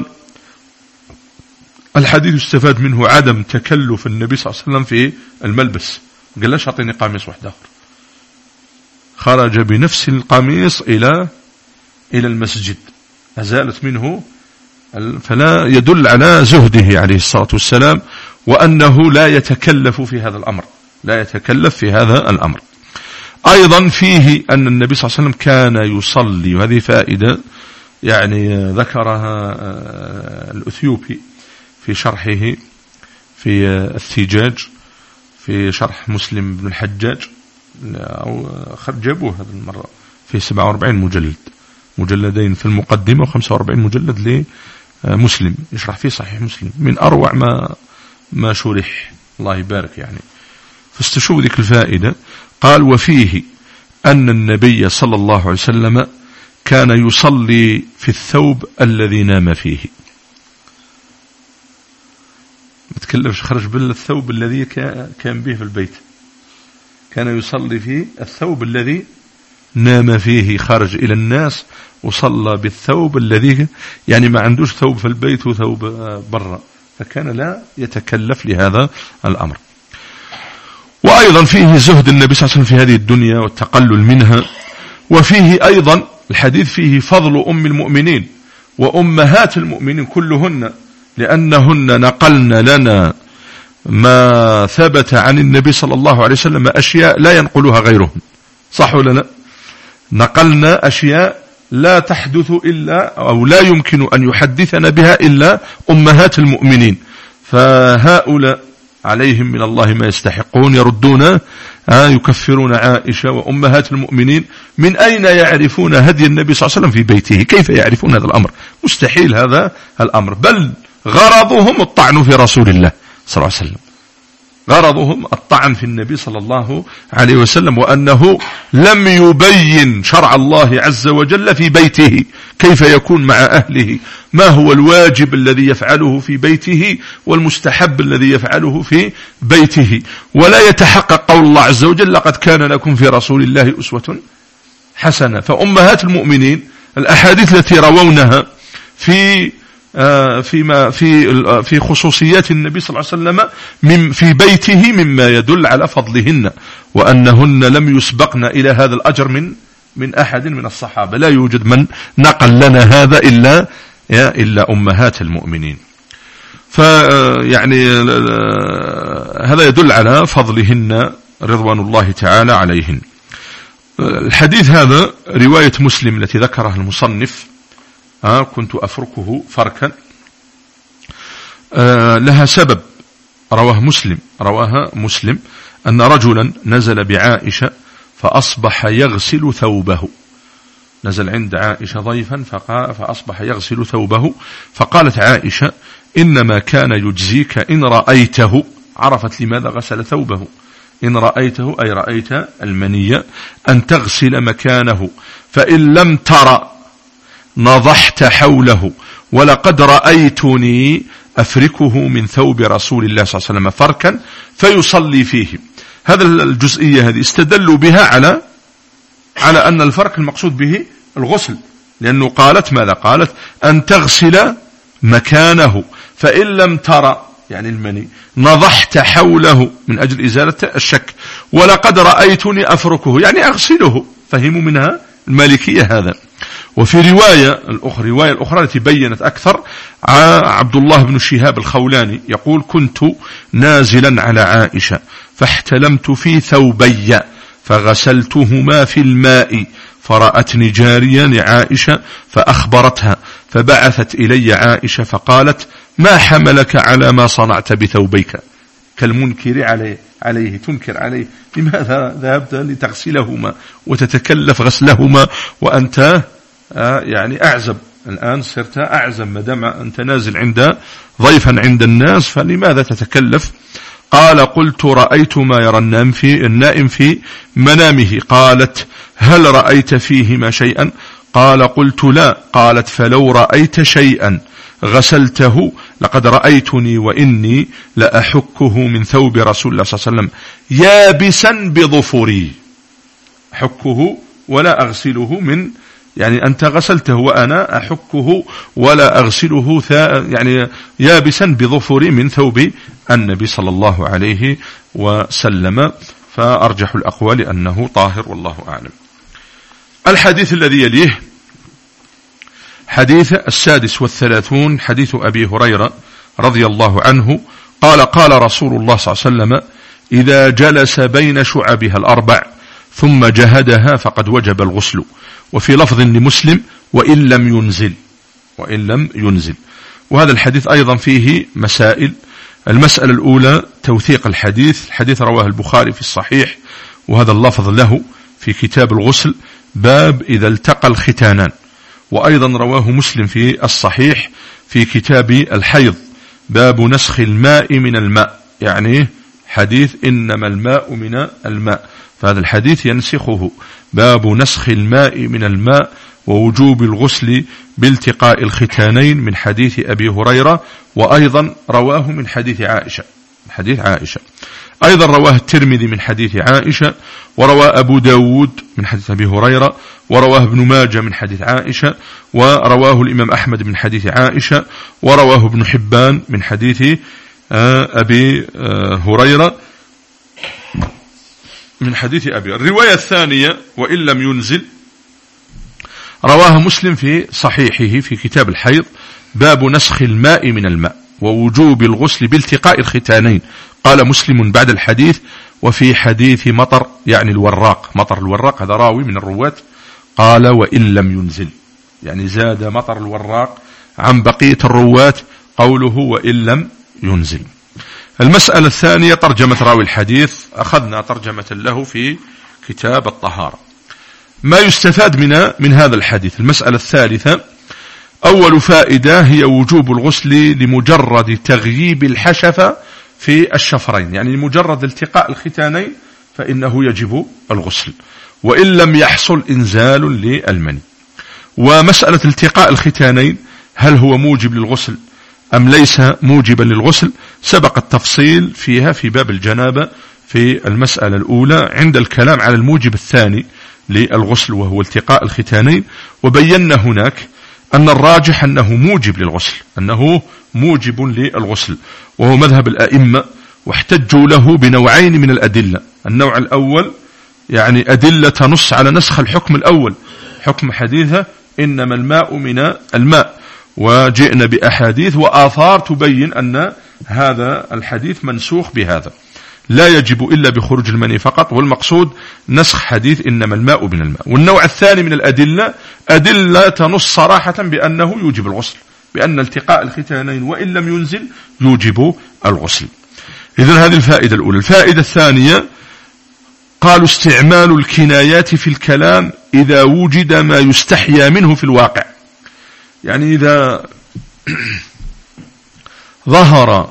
الحديث يستفاد منه عدم تكلف النبي صلى الله عليه وسلم في الملبس، قال لاش أعطيني قميص واحد آخر، خرج بنفس القميص إلى إلى المسجد، أزالت منه، فلا يدل على زهده عليه الصلاة والسلام، وأنه لا يتكلف في هذا الأمر، لا يتكلف في هذا الأمر. أيضا فيه أن النبي صلى الله عليه وسلم كان يصلي، وهذه فائدة يعني ذكرها الأثيوبي في شرحه في الثيجاج في شرح مسلم بن الحجاج، أو جابوه هذا المرة في سبعة وأربعين مجلد، مجلدين في المقدمة وخمسة وأربعين مجلد لمسلم يشرح فيه صحيح مسلم، من أروع ما ما شرح، الله يبارك يعني. فاستشوف ذيك الفائدة. قال: وفيه أن النبي صلى الله عليه وسلم كان يصلي في الثوب الذي نام فيه. ما تكلمش، خرج بالثوب الذي كان به في البيت، كان يصلي في الثوب الذي نام فيه، خرج إلى الناس وصلى بالثوب الذي، يعني ما عندوش ثوب في البيت وثوب برا، فكان لا يتكلف لهذا الأمر. وأيضا فيه زهد النبي صلى الله عليه وسلم في هذه الدنيا والتقلل منها. وفيه أيضا الحديث فيه فضل أم المؤمنين وأمهات المؤمنين كلهن، لأنهن نقلن لنا ما ثبت عن النبي صلى الله عليه وسلم أشياء لا ينقلها غيرهم، صح ولا لا؟ نقلنا أشياء لا تحدث إلا أو لا يمكن أن يحدثنا بها إلا أمهات المؤمنين، فهؤلاء عليهم من الله ما يستحقون، يردون يكفرون عائشة وأمهات المؤمنين. من أين يعرفون هدي النبي صلى الله عليه وسلم في بيته؟ كيف يعرفون هذا الأمر؟ مستحيل هذا الأمر، بل غرضهم الطعن في رسول الله صلى الله عليه وسلم، غرضهم الطعن في النبي صلى الله عليه وسلم، وأنه لم يبين شرع الله عز وجل في بيته، كيف يكون مع أهله، ما هو الواجب الذي يفعله في بيته والمستحب الذي يفعله في بيته، ولا يتحقق قول الله عز وجل: لقد كان لكم في رسول الله أسوة حسنة. فأمهات المؤمنين الأحاديث التي روونها في فيما في في خصوصيات النبي صلى الله عليه وسلم من في بيته مما يدل على فضلهن، وأنهن لم يسبقن إلى هذا الأجر من من أحد من الصحابة، لا يوجد من نقل لنا هذا إلا إلا أمهات المؤمنين. فيعني هذا يدل على فضلهن رضوان الله تعالى عليهن. الحديث هذا رواية مسلم التي ذكرها المصنف، آه كنت أفركه فركا، آه لها سبب، رواه مسلم رواها مسلم أن رجلا نزل بعائشة فأصبح يغسل ثوبه، نزل عند عائشة ضيفا فأصبح يغسل ثوبه، فقالت عائشة: إنما كان يجزيك إن رأيته، عرفت لماذا غسل ثوبه، إن رأيته أي رأيت المنية، أن تغسل مكانه، فإن لم ترى نضحت حوله، ولقد رأيتني أفركه من ثوب رسول الله صلى الله عليه وسلم فركا فيصلي فيه. هذا الجزئية هذه استدلوا بها على على أن الفرك المقصود به الغسل، لأنه قالت ماذا؟ قالت أن تغسل مكانه، فإن لم ترى يعني المني نضحت حوله من أجل إزالة الشك، ولقد رأيتني أفركه يعني أغسله، فهموا منها المالكية هذا. وفي رواية الأخرى رواية الأخرى التي بينت أكثر، عبد الله بن شهاب الخولاني يقول: كنت نازلا على عائشة فاحتلمت في ثوبي فغسلتهما في الماء، فرأتني جاريا لعائشة فأخبرتها، فبعثت إلي عائشة فقالت: ما حملك على ما صنعت بثوبيك؟ كالمنكر عليه, عليه تنكر عليه، لماذا ذهبت لتغسلهما وتتكلف غسلهما وأنت آه يعني أعزب، الآن صرت أعزب ما دام أنت نازل عند ضيفا عند الناس، فلماذا تتكلف؟ قال: قلت: رأيت ما يرى النائم في, النائم في منامه. قالت: هل رأيت فيهما شيئا؟ قال: قلت: لا. قالت: فلو رأيت شيئا غسلته، لقد رأيتني وإني لأحكه من ثوب رسول الله صلى الله عليه وسلم يابسا بظفري، أحكه ولا أغسله، من يعني أنت غسلته وأنا أحكه ولا أغسله يعني يابسا بظفري من ثوب النبي صلى الله عليه وسلم. فأرجح الأقوال أنه طاهر، والله أعلم. الحديث الذي يليه حديث السادس والثلاثون، حديث أبي هريرة رضي الله عنه قال قال رسول الله صلى الله عليه وسلم: إذا جلس بين شعبها الأربع ثم جهدها فقد وجب الغسل. وفي لفظ لمسلم: وإن لم ينزل، وإن لم ينزل. وهذا الحديث أيضا فيه مسائل. المسألة الأولى توثيق الحديث. الحديث رواه البخاري في الصحيح، وهذا اللفظ له في كتاب الغسل باب إذا التقى الختانان، وأيضا رواه مسلم في الصحيح في كتاب الحيض باب نسخ الماء من الماء، يعني حديث إنما الماء من الماء، فهذا الحديث ينسخه باب نسخ الماء من الماء ووجوب الغسل بالتقاء الختانين من حديث أبي هريرة، وأيضا رواه من حديث عائشة، حديث عائشة أيضا رواه الترمذي من حديث عائشة، ورواه أبو داود من حديث أبي هريرة، ورواه ابن ماجه من حديث عائشة، ورواه الإمام أحمد من حديث عائشة، ورواه ابن حبان من حديث أبي هريرة من حديث أبي. الرواية الثانية وإن لم ينزل رواها مسلم في صحيحه في كتاب الحيض باب نسخ الماء من الماء ووجوب الغسل بالتقاء الختانين. قال مسلم بعد الحديث: وفي حديث مطر، يعني الوراق، مطر الوراق هذا راوي من الرواة، قال: وإن لم ينزل، يعني زاد مطر الوراق عن بقية الرواة قوله وإن لم ينزل. المسألة الثانية ترجمة راوي الحديث، أخذنا ترجمة له في كتاب الطهارة. ما يستفاد من من هذا الحديث. المسألة الثالثة: أول فائدة هي وجوب الغسل لمجرد تغييب الحشفة في الشفرين، يعني لمجرد التقاء الختانين فإنه يجب الغسل وإن لم يحصل إنزال للمني. ومسألة التقاء الختانين هل هو موجب للغسل أم ليس موجبا للغسل سبق التفصيل فيها في باب الجنابة في المسألة الأولى عند الكلام على الموجب الثاني للغسل وهو التقاء الختانين، وبينا هناك أن الراجح أنه موجب للغسل، أنه موجب للغسل، وهو مذهب الأئمة، واحتجوا له بنوعين من الأدلة. النوع الأول يعني أدلة تنص على نسخ الحكم الأول، حكم حديثة إنما الماء من الماء، وجئنا بأحاديث وآثار تبين أن هذا الحديث منسوخ بهذا، لا يجب إلا بخروج المني فقط، والمقصود نسخ حديث إنما الماء من الماء. والنوع الثاني من الأدلة أدلة تنص صراحة بأنه يوجب الغسل، بأن التقاء الختانين وإن لم ينزل يوجب الغسل. إذن هذه الفائدة الأولى. الفائدة الثانية قالوا استعمال الكنايات في الكلام إذا وجد ما يستحيا منه في الواقع، يعني إذا ظهر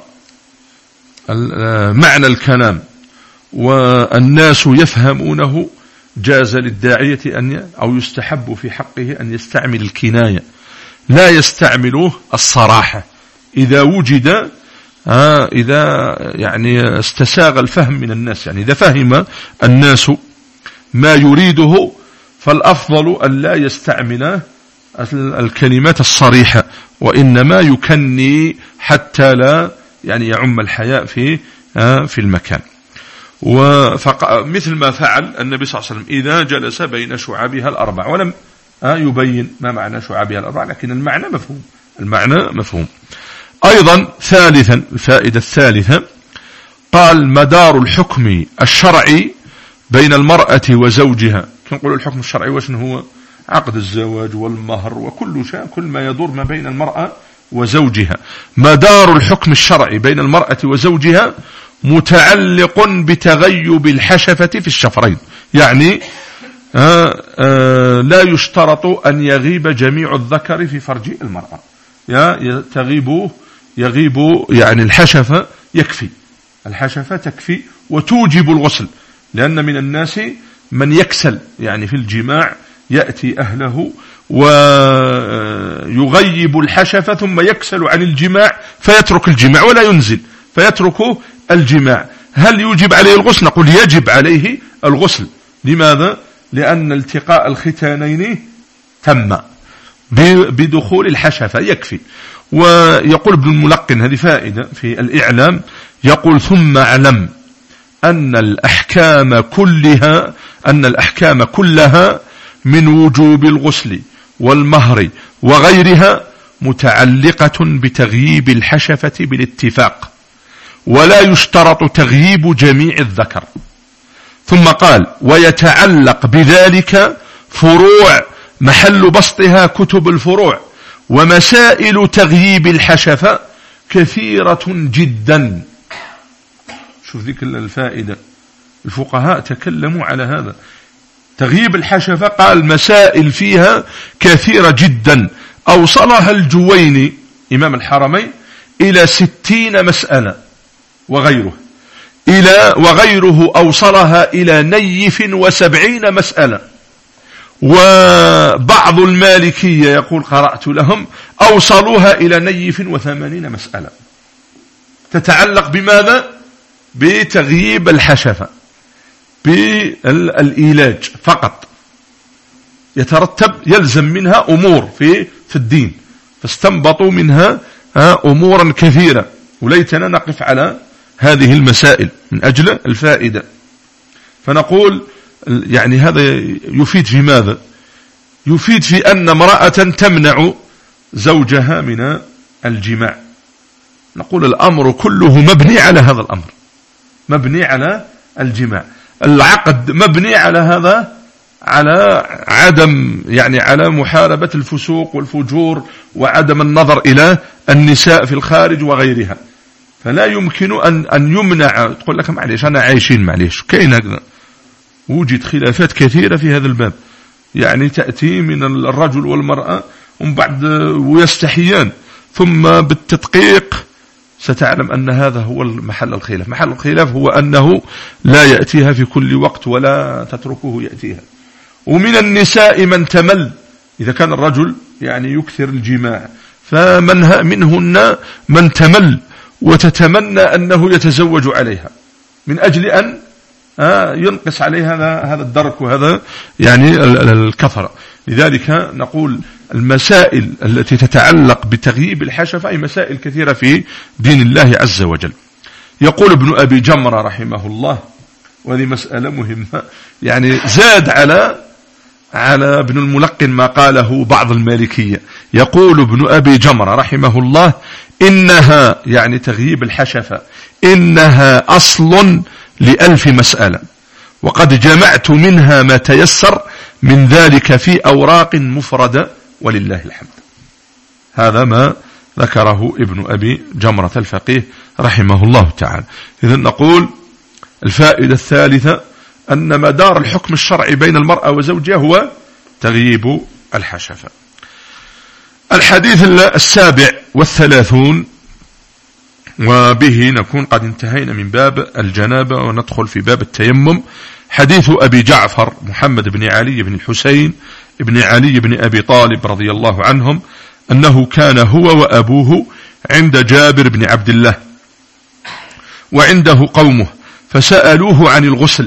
معنى الكلام والناس يفهمونه جاز للداعية أن أو يستحب في حقه أن يستعمل الكناية، لا يستعمله الصراحة إذا وجد آه إذا يعني استساغ الفهم من الناس، يعني إذا فهم الناس ما يريده فالأفضل أن لا يستعمل الكلمات الصريحة، وإنما يكني حتى لا يعني يعم الحياء في آه في المكان. ومثل ما فعل النبي صلى الله عليه وسلم إذا جلس بين شعابها الأربع، ولم آه يبين ما معنى شعابها الأربع، لكن المعنى مفهوم، المعنى مفهوم. أيضا ثالثا الفائدة الثالثة قال مدار الحكم الشرعي بين المرأة وزوجها. نقول الحكم الشرعي وشن هو؟ عقد الزواج والمهر وكل شيء، كل ما يدور ما بين المرأة وزوجها. مدار الحكم الشرعي بين المرأة وزوجها متعلق بتغيب الحشفة في الشفرين، يعني آآ آآ لا يشترط أن يغيب جميع الذكر في فرج المرأة، يا تغيب يغيب يعني الحشفة يكفي، الحشفة تكفي وتوجب الغسل، لأن من الناس من يكسل يعني في الجماع، يأتي أهله ويغيب الحشفة ثم يكسل عن الجماع فيترك الجماع ولا ينزل، فيترك الجماع. هل يوجب عليه الغسل؟ نقول يجب عليه الغسل. لماذا؟ لأن التقاء الختانين تم بدخول الحشفة يكفي. ويقول ابن الملقن، هذه فائدة في الإعلام، يقول ثم اعلم أن الأحكام كلها أن الأحكام كلها من وجوب الغسل والمهر وغيرها متعلقة بتغييب الحشفة بالاتفاق، ولا يشترط تغييب جميع الذكر. ثم قال: ويتعلق بذلك فروع محل بسطها كتب الفروع، ومسائل تغييب الحشفة كثيرة جدا. شوف ذيك الفائدة، الفقهاء تكلموا على هذا. تغييب الحشفة قال مسائل فيها كثيرة جدا، أوصلها الجويني إمام الحرمين إلى ستين مسألة، وغيره إلى وغيره أوصلها إلى نيف وسبعين مسألة. وبعض المالكية يقول قرأت لهم أوصلوها إلى نيف وثمانين مسألة، تتعلق بماذا؟ بتغييب الحشفة، بالإيلاج فقط، يترتب يلزم منها أمور في في الدين، فاستنبطوا منها أمورا كثيرة، وليتنا نقف على هذه المسائل من أجل الفائدة. فنقول يعني هذا يفيد في ماذا؟ يفيد في أن امرأة تمنع زوجها من الجماع. نقول الأمر كله مبني على هذا الأمر، مبني على الجماع. العقد مبني على هذا، على عدم يعني على محاربة الفسوق والفجور وعدم النظر إلى النساء في الخارج وغيرها. فلا يمكن أن أن يمنع. تقول لك معليش أنا عايشين معليش، كاين هكذا، وجد خلافات كثيرة في هذا الباب، يعني تأتي من الرجل والمرأة ومن بعد ويستحيان، ثم بالتدقيق ستعلم أن هذا هو محل الخلاف. محل الخلاف هو أنه لا يأتيها في كل وقت ولا تتركه يأتيها. ومن النساء من تمل، إذا كان الرجل يعني يكثر الجماع، فمن منهن من تمل وتتمنى أنه يتزوج عليها من أجل أن ينقص عليه هذا هذا الدرك وهذا يعني الكثرة. لذلك نقول المسائل التي تتعلق بتغييب الحشفة أي مسائل كثيرة في دين الله عز وجل. يقول ابن أبي جمرة رحمه الله، وهذه مسألة مهمة، يعني زاد على على ابن الملقن ما قاله بعض المالكية. يقول ابن أبي جمرة رحمه الله: إنها يعني تغييب الحشفة إنها أصل لألف مسألة، وقد جمعت منها ما تيسر من ذلك في أوراق مفردة ولله الحمد. هذا ما ذكره ابن أبي جمرة الفقيه رحمه الله تعالى. إذن نقول الفائدة الثالثة أن مدار الحكم الشرعي بين المرأة وزوجها هو تغييب الحشفة. الحديث السابع والثلاثون، وبه نكون قد انتهينا من باب الجنابة وندخل في باب التيمم. حديث أبي جعفر محمد بن علي بن الحسين بن علي بن أبي طالب رضي الله عنهم أنه كان هو وأبوه عند جابر بن عبد الله وعنده قومه، فسألوه عن الغسل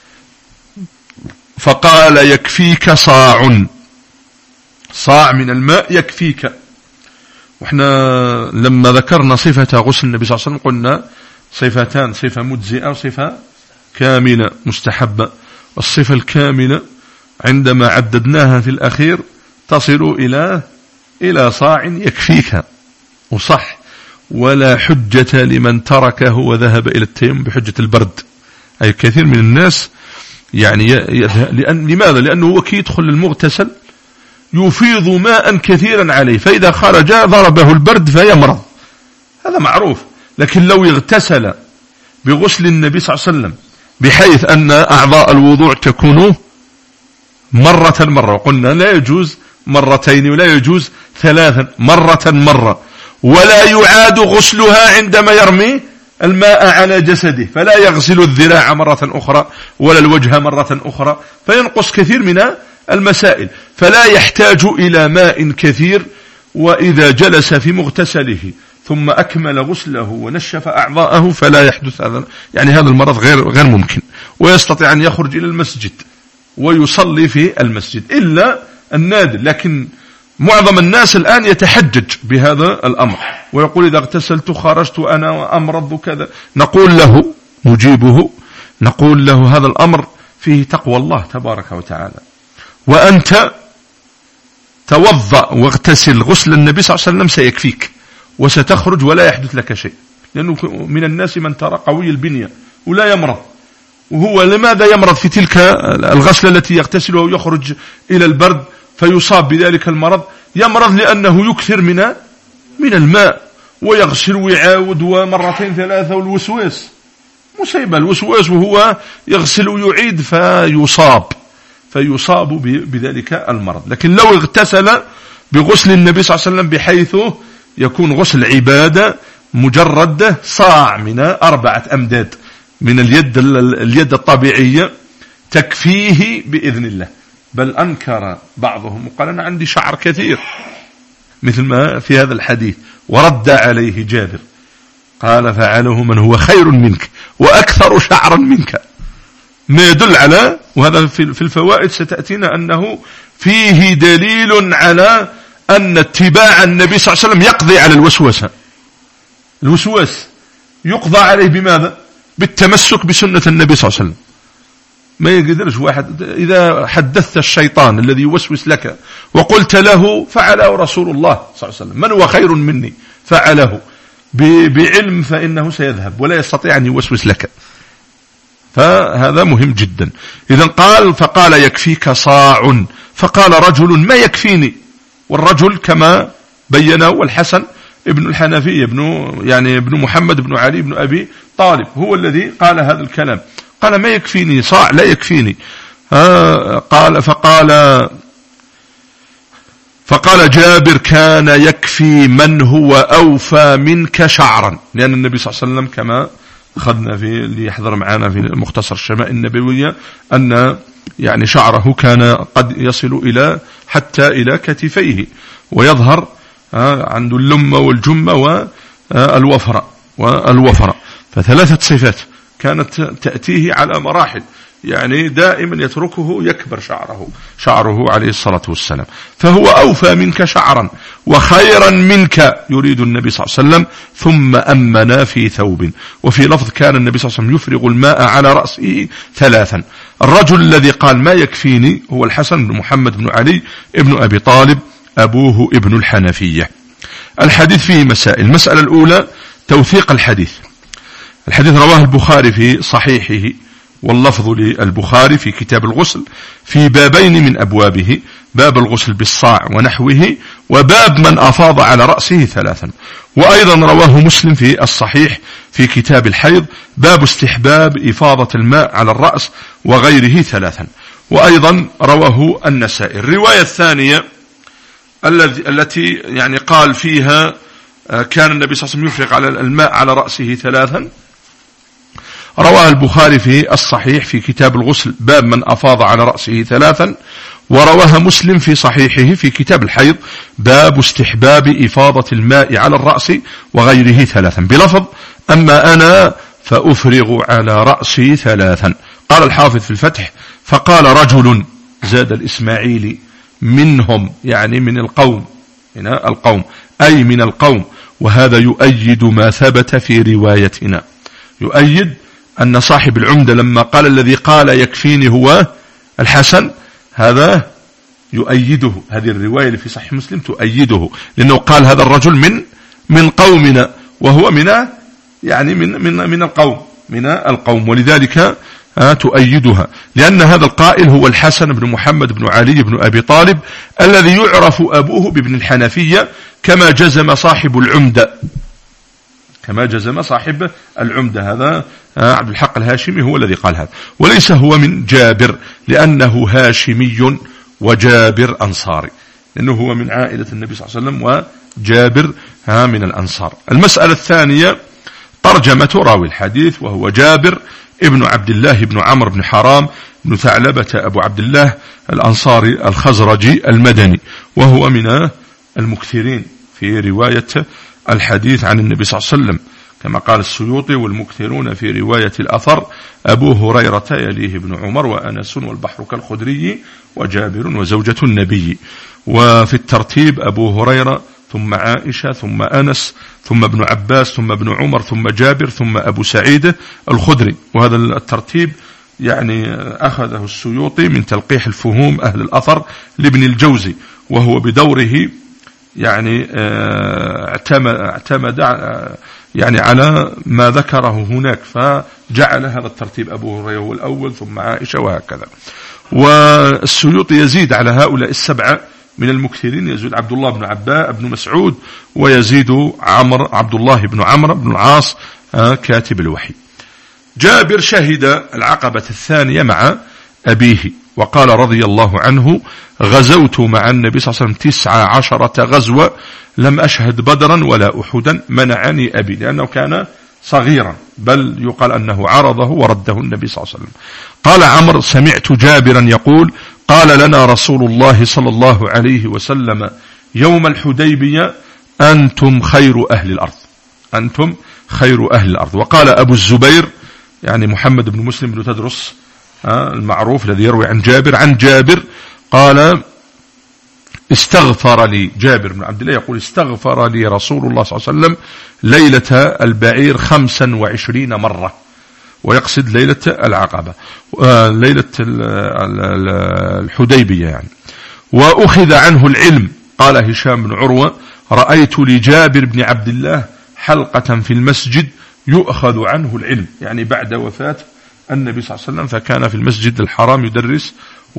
فقال: يكفيك صاع، صاع من الماء يكفيك. وإحنا لما ذكرنا صفة غسل النبي صلى الله عليه وسلم قلنا صفتان: صفة مجزئة وصفة كاملة مستحبة. والصفة الكاملة عندما عددناها في الأخير تصل إلى إلى صاع يكفيك، وصح، ولا حجة لمن تركه وذهب إلى التيمم بحجة البرد. أي كثير من الناس يعني لأن لماذا؟ لأنه هو كي يدخل المغتسل يفيض ماء كثيرا عليه، فإذا خرج ضربه البرد فيمرض، هذا معروف. لكن لو اغتسل بغسل النبي صلى الله عليه وسلم بحيث أن أعضاء الوضوء تكون مرة مرة، وقلنا لا يجوز مرتين ولا يجوز ثلاثا، مرة مرة، ولا يعاد غسلها عندما يرمي الماء على جسده، فلا يغسل الذراع مرة أخرى ولا الوجه مرة أخرى، فينقص كثير من المسائل. فلا يحتاج إلى ماء كثير، وإذا جلس في مغتسله ثم أكمل غسله ونشف أعضاءه فلا يحدث هذا، يعني هذا المرض غير غير ممكن، ويستطيع أن يخرج إلى المسجد ويصلي في المسجد إلا النادر. لكن معظم الناس الآن يتحجج بهذا الأمر ويقول: إذا اغتسلت خرجت أنا وأمرض كذا. نقول له، نجيبه، نقول له: هذا الأمر فيه تقوى الله تبارك وتعالى، وأنت توضأ واغتسل غسل النبي صلى الله عليه وسلم سيكفيك، وستخرج ولا يحدث لك شيء، لأنه من الناس من ترى قوي البنية ولا يمرض. وهو لماذا يمرض في تلك الغسلة التي يغتسلها ويخرج إلى البرد فيصاب بذلك المرض؟ يمرض لأنه يكثر من من الماء ويغسل ويعاود ومرتين ثلاثة، والوسواس مصيبة الوسواس، وهو يغسل ويعيد فيصاب فيصاب بذلك المرض. لكن لو اغتسل بغسل النبي صلى الله عليه وسلم بحيث يكون غسل عبادة مجرد صاع من أربعة أمداد من اليد اليد الطبيعية تكفيه بإذن الله. بل أنكر بعضهم وقال أنا عندي شعر كثير مثل ما في هذا الحديث، ورد عليه جابر قال فعله من هو خير منك وأكثر شعرا منك، ما يدل على، وهذا في الفوائد ستأتينا، أنه فيه دليل على أن اتباع النبي صلى الله عليه وسلم يقضي على الوسوسة. الوسواس يقضى عليه بماذا؟ بالتمسك بسنة النبي صلى الله عليه وسلم. ما يقدرش واحد إذا حدثت الشيطان الذي يوسوس لك وقلت له فعله رسول الله صلى الله عليه وسلم من هو خير مني فعله بعلم، فإنه سيذهب ولا يستطيع أن يوسوس لك. فهذا مهم جدا. إذن قال فقال يكفيك صاع، فقال رجل ما يكفيني، والرجل كما بينه والحسن ابن الحنفية ابن يعني ابن محمد بن علي بن أبي طالب هو الذي قال هذا الكلام، قال ما يكفيني صاع لا يكفيني. قال فقال فقال جابر كان يكفي من هو أوفى منك شعرا، لأن النبي صلى الله عليه وسلم كما أخذنا في اللي يحضر معنا في مختصر الشمائل النبوية أن يعني شعره كان قد يصل إلى حتى إلى كتفيه ويظهر عنده اللمة والجمة والوفرة والوفرة، فثلاثة صفات كانت تأتيه على مراحل، يعني دائما يتركه يكبر شعره شعره عليه الصلاة والسلام. فهو أوفى منك شعرا وخيرا منك يريد النبي صلى الله عليه وسلم، ثم أمنا في ثوب. وفي لفظ كان النبي صلى الله عليه وسلم يفرغ الماء على رأسه ثلاثا. الرجل الذي قال ما يكفيني هو الحسن بن محمد بن علي ابن أبي طالب أبوه ابن الحنفية. الحديث فيه مسائل. المسألة الأولى توثيق الحديث. الحديث رواه البخاري في صحيحه، واللفظ للبخاري في كتاب الغسل في بابين من أبوابه، باب الغسل بالصاع ونحوه، وباب من أفاض على رأسه ثلاثا. وأيضا رواه مسلم في الصحيح في كتاب الحيض، باب استحباب إفاضة الماء على الرأس وغيره ثلاثا. وأيضا رواه النسائي. الرواية الثانية التي يعني قال فيها كان النبي صلى الله عليه وسلم يفرغ على الماء على رأسه ثلاثا، رواه البخاري في الصحيح في كتاب الغسل باب من أفاض على رأسه ثلاثا، ورواها مسلم في صحيحه في كتاب الحيض باب استحباب إفاضة الماء على الرأس وغيره ثلاثا، بلفظ أما أنا فأفرغ على رأسي ثلاثا. قال الحافظ في الفتح فقال رجل، زاد الإسماعيلي، منهم يعني من القوم، هنا القوم أي من القوم، وهذا يؤيد ما ثبت في روايتنا، يؤيد أن صاحب العمدة لما قال الذي قال يكفيني هو الحسن، هذا يؤيده، هذه الرواية اللي في صحيح مسلم تؤيده، لأنه قال هذا الرجل من من قومنا، وهو من يعني من من من القوم من القوم ولذلك تؤيدها، لأن هذا القائل هو الحسن بن محمد بن علي بن أبي طالب الذي يعرف أبوه بابن الحنفية كما جزم صاحب العمدة، كما جزم صاحب العمدة. هذا عبد الحق الهاشمي هو الذي قال هذا، وليس هو من جابر لأنه هاشمي وجابر أنصاري، لأنه هو من عائلة النبي صلى الله عليه وسلم وجابر من الأنصار. المسألة الثانية ترجمة راوي الحديث، وهو جابر ابن عبد الله بن عمرو بن حرام بن ثعلبة أبو عبد الله الأنصاري الخزرجي المدني، وهو من المكثرين في رواية الحديث عن النبي صلى الله عليه وسلم، كما قال السيوطي والمكثرون في رواية الأثر أبو هريرة يليه ابن عمر وأنس والبحر كالخدري وجابر وزوجة النبي، وفي الترتيب أبو هريرة ثم عائشة ثم أنس ثم ابن عباس ثم ابن عمر ثم جابر ثم أبو سعيد الخدري، وهذا الترتيب يعني أخذه السيوطي من تلقيح الفهوم أهل الأثر لابن الجوزي، وهو بدوره يعني اعتمد, اعتمد يعني على ما ذكره هناك، فجعل هذا الترتيب أبو هريرة هو الأول ثم عائشة وهكذا. والسيوطي يزيد على هؤلاء السبعة من المكثرين، يزيد عبد الله بن عباء بن مسعود، ويزيد عمرو عبد الله بن عمرو بن العاص كاتب الوحي. جابر شهد العقبة الثانية مع أبيه، وقال رضي الله عنه: غزوت مع النبي صلى الله عليه وسلم تسع عشرة غزوة لم أشهد بدرا ولا أحدا، منعني أبي، لأنه كان صغيرا، بل يقال أنه عرضه ورده النبي صلى الله عليه وسلم. قال عمرو: سمعت جابرا يقول: قال لنا رسول الله صلى الله عليه وسلم يوم الحديبية: أنتم خير أهل الأرض، أنتم خير أهل الأرض. وقال أبو الزبير يعني محمد بن مسلم بن تدرس المعروف الذي يروي عن جابر عن جابر قال: استغفر لي جابر بن عبد الله يقول: استغفر لي رسول الله صلى الله عليه وسلم ليلة البعير خمسا وعشرين مرة، ويقصد ليلة العقبة، ليلة الحديبية يعني. وأخذ عنه العلم. قال هشام بن عروة: رأيت لجابر بن عبد الله حلقة في المسجد يؤخذ عنه العلم، يعني بعد وفاة النبي صلى الله عليه وسلم، فكان في المسجد الحرام يدرس،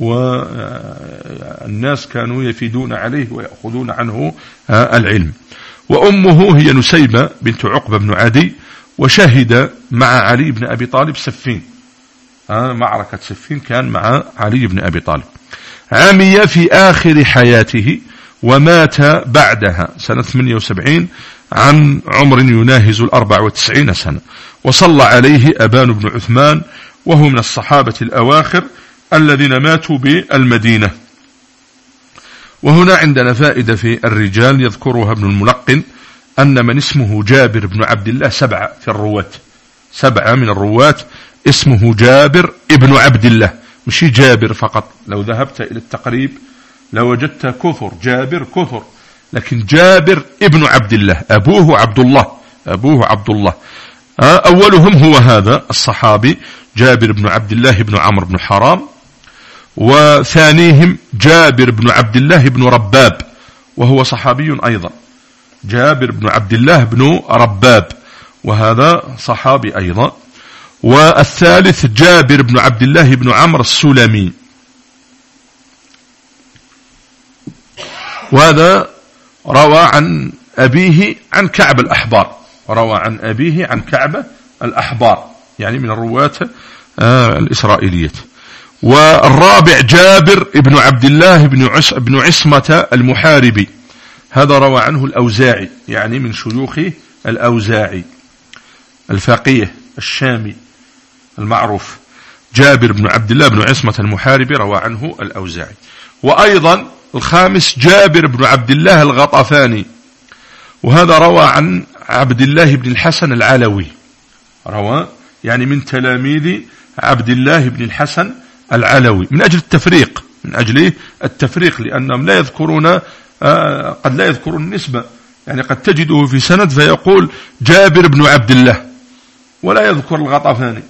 والناس كانوا يفيدون عليه ويأخذون عنه العلم. وأمه هي نسيبة بنت عقبة بن عدي، وشهد مع علي بن أبي طالب سفين، معركة سفين كان مع علي بن أبي طالب. عمي في آخر حياته ومات بعدها سنة ثمانية وسبعين عن عمر يناهز الأربع وتسعين سنة، وصلى عليه أبان بن عثمان، وهو من الصحابة الأواخر الذين ماتوا بالمدينة. وهنا عندنا فائدة في الرجال يذكرها ابن الملقن، أن من اسمه جابر بن عبد الله سبعة في الرواة، سبعة من الرواة اسمه جابر ابن عبد الله، مش جابر فقط. لو ذهبت إلى التقريب لوجدت كثر جابر كثر، لكن جابر ابن عبد الله، أبوه عبد الله، أبوه عبد الله. أولهم هو هذا الصحابي جابر بن عبد الله بن عمرو بن حرام، وثانيهم جابر بن عبد الله بن رباب، وهو صحابي أيضا، جابر بن عبد الله بن رباب، وهذا صحابي أيضا. والثالث جابر بن عبد الله بن عمرو السلمي، وهذا روى عن أبيه عن كعب الأحبار، روى عن أبيه عن كعب الأحبار، يعني من الرواة آه الإسرائيلية. والرابع جابر بن عبد الله بن عس بن عصمة المحاربي، هذا روى عنه الأوزاعي، يعني من شيوخ الأوزاعي الفقيه الشامي المعروف، جابر بن عبد الله بن عصمة المحاربي روى عنه الأوزاعي. وأيضا الخامس جابر بن عبد الله الغطفاني، وهذا روى عن عبد الله بن الحسن العلوي، روى يعني من تلاميذ عبد الله بن الحسن العلوي، من أجل التفريق، من أجل التفريق لأنهم لا يذكرون آه قد لا يذكرون النسبة، يعني قد تجده في سند فيقول جابر بن عبد الله ولا يذكر الغطفاني،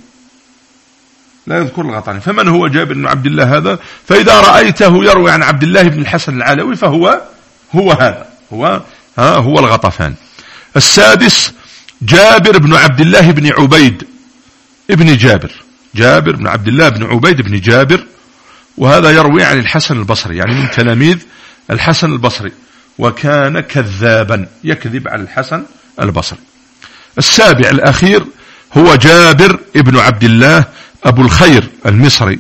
لا يذكر الغطفاني. فمن هو جابر بن عبد الله هذا؟ فإذا رأيته يروي عن عبد الله بن الحسن العلوي فهو هو هذا، هو ها هو الغطفاني. السادس جابر بن عبد الله بن عبيد ابن جابر، جابر بن عبد الله بن عبيد بن جابر، وهذا يروي عن الحسن البصري، يعني من تلاميذ الحسن البصري، وكان كذابا يكذب على الحسن البصري. السابع الأخير هو جابر ابن عبد الله أبو الخير المصري،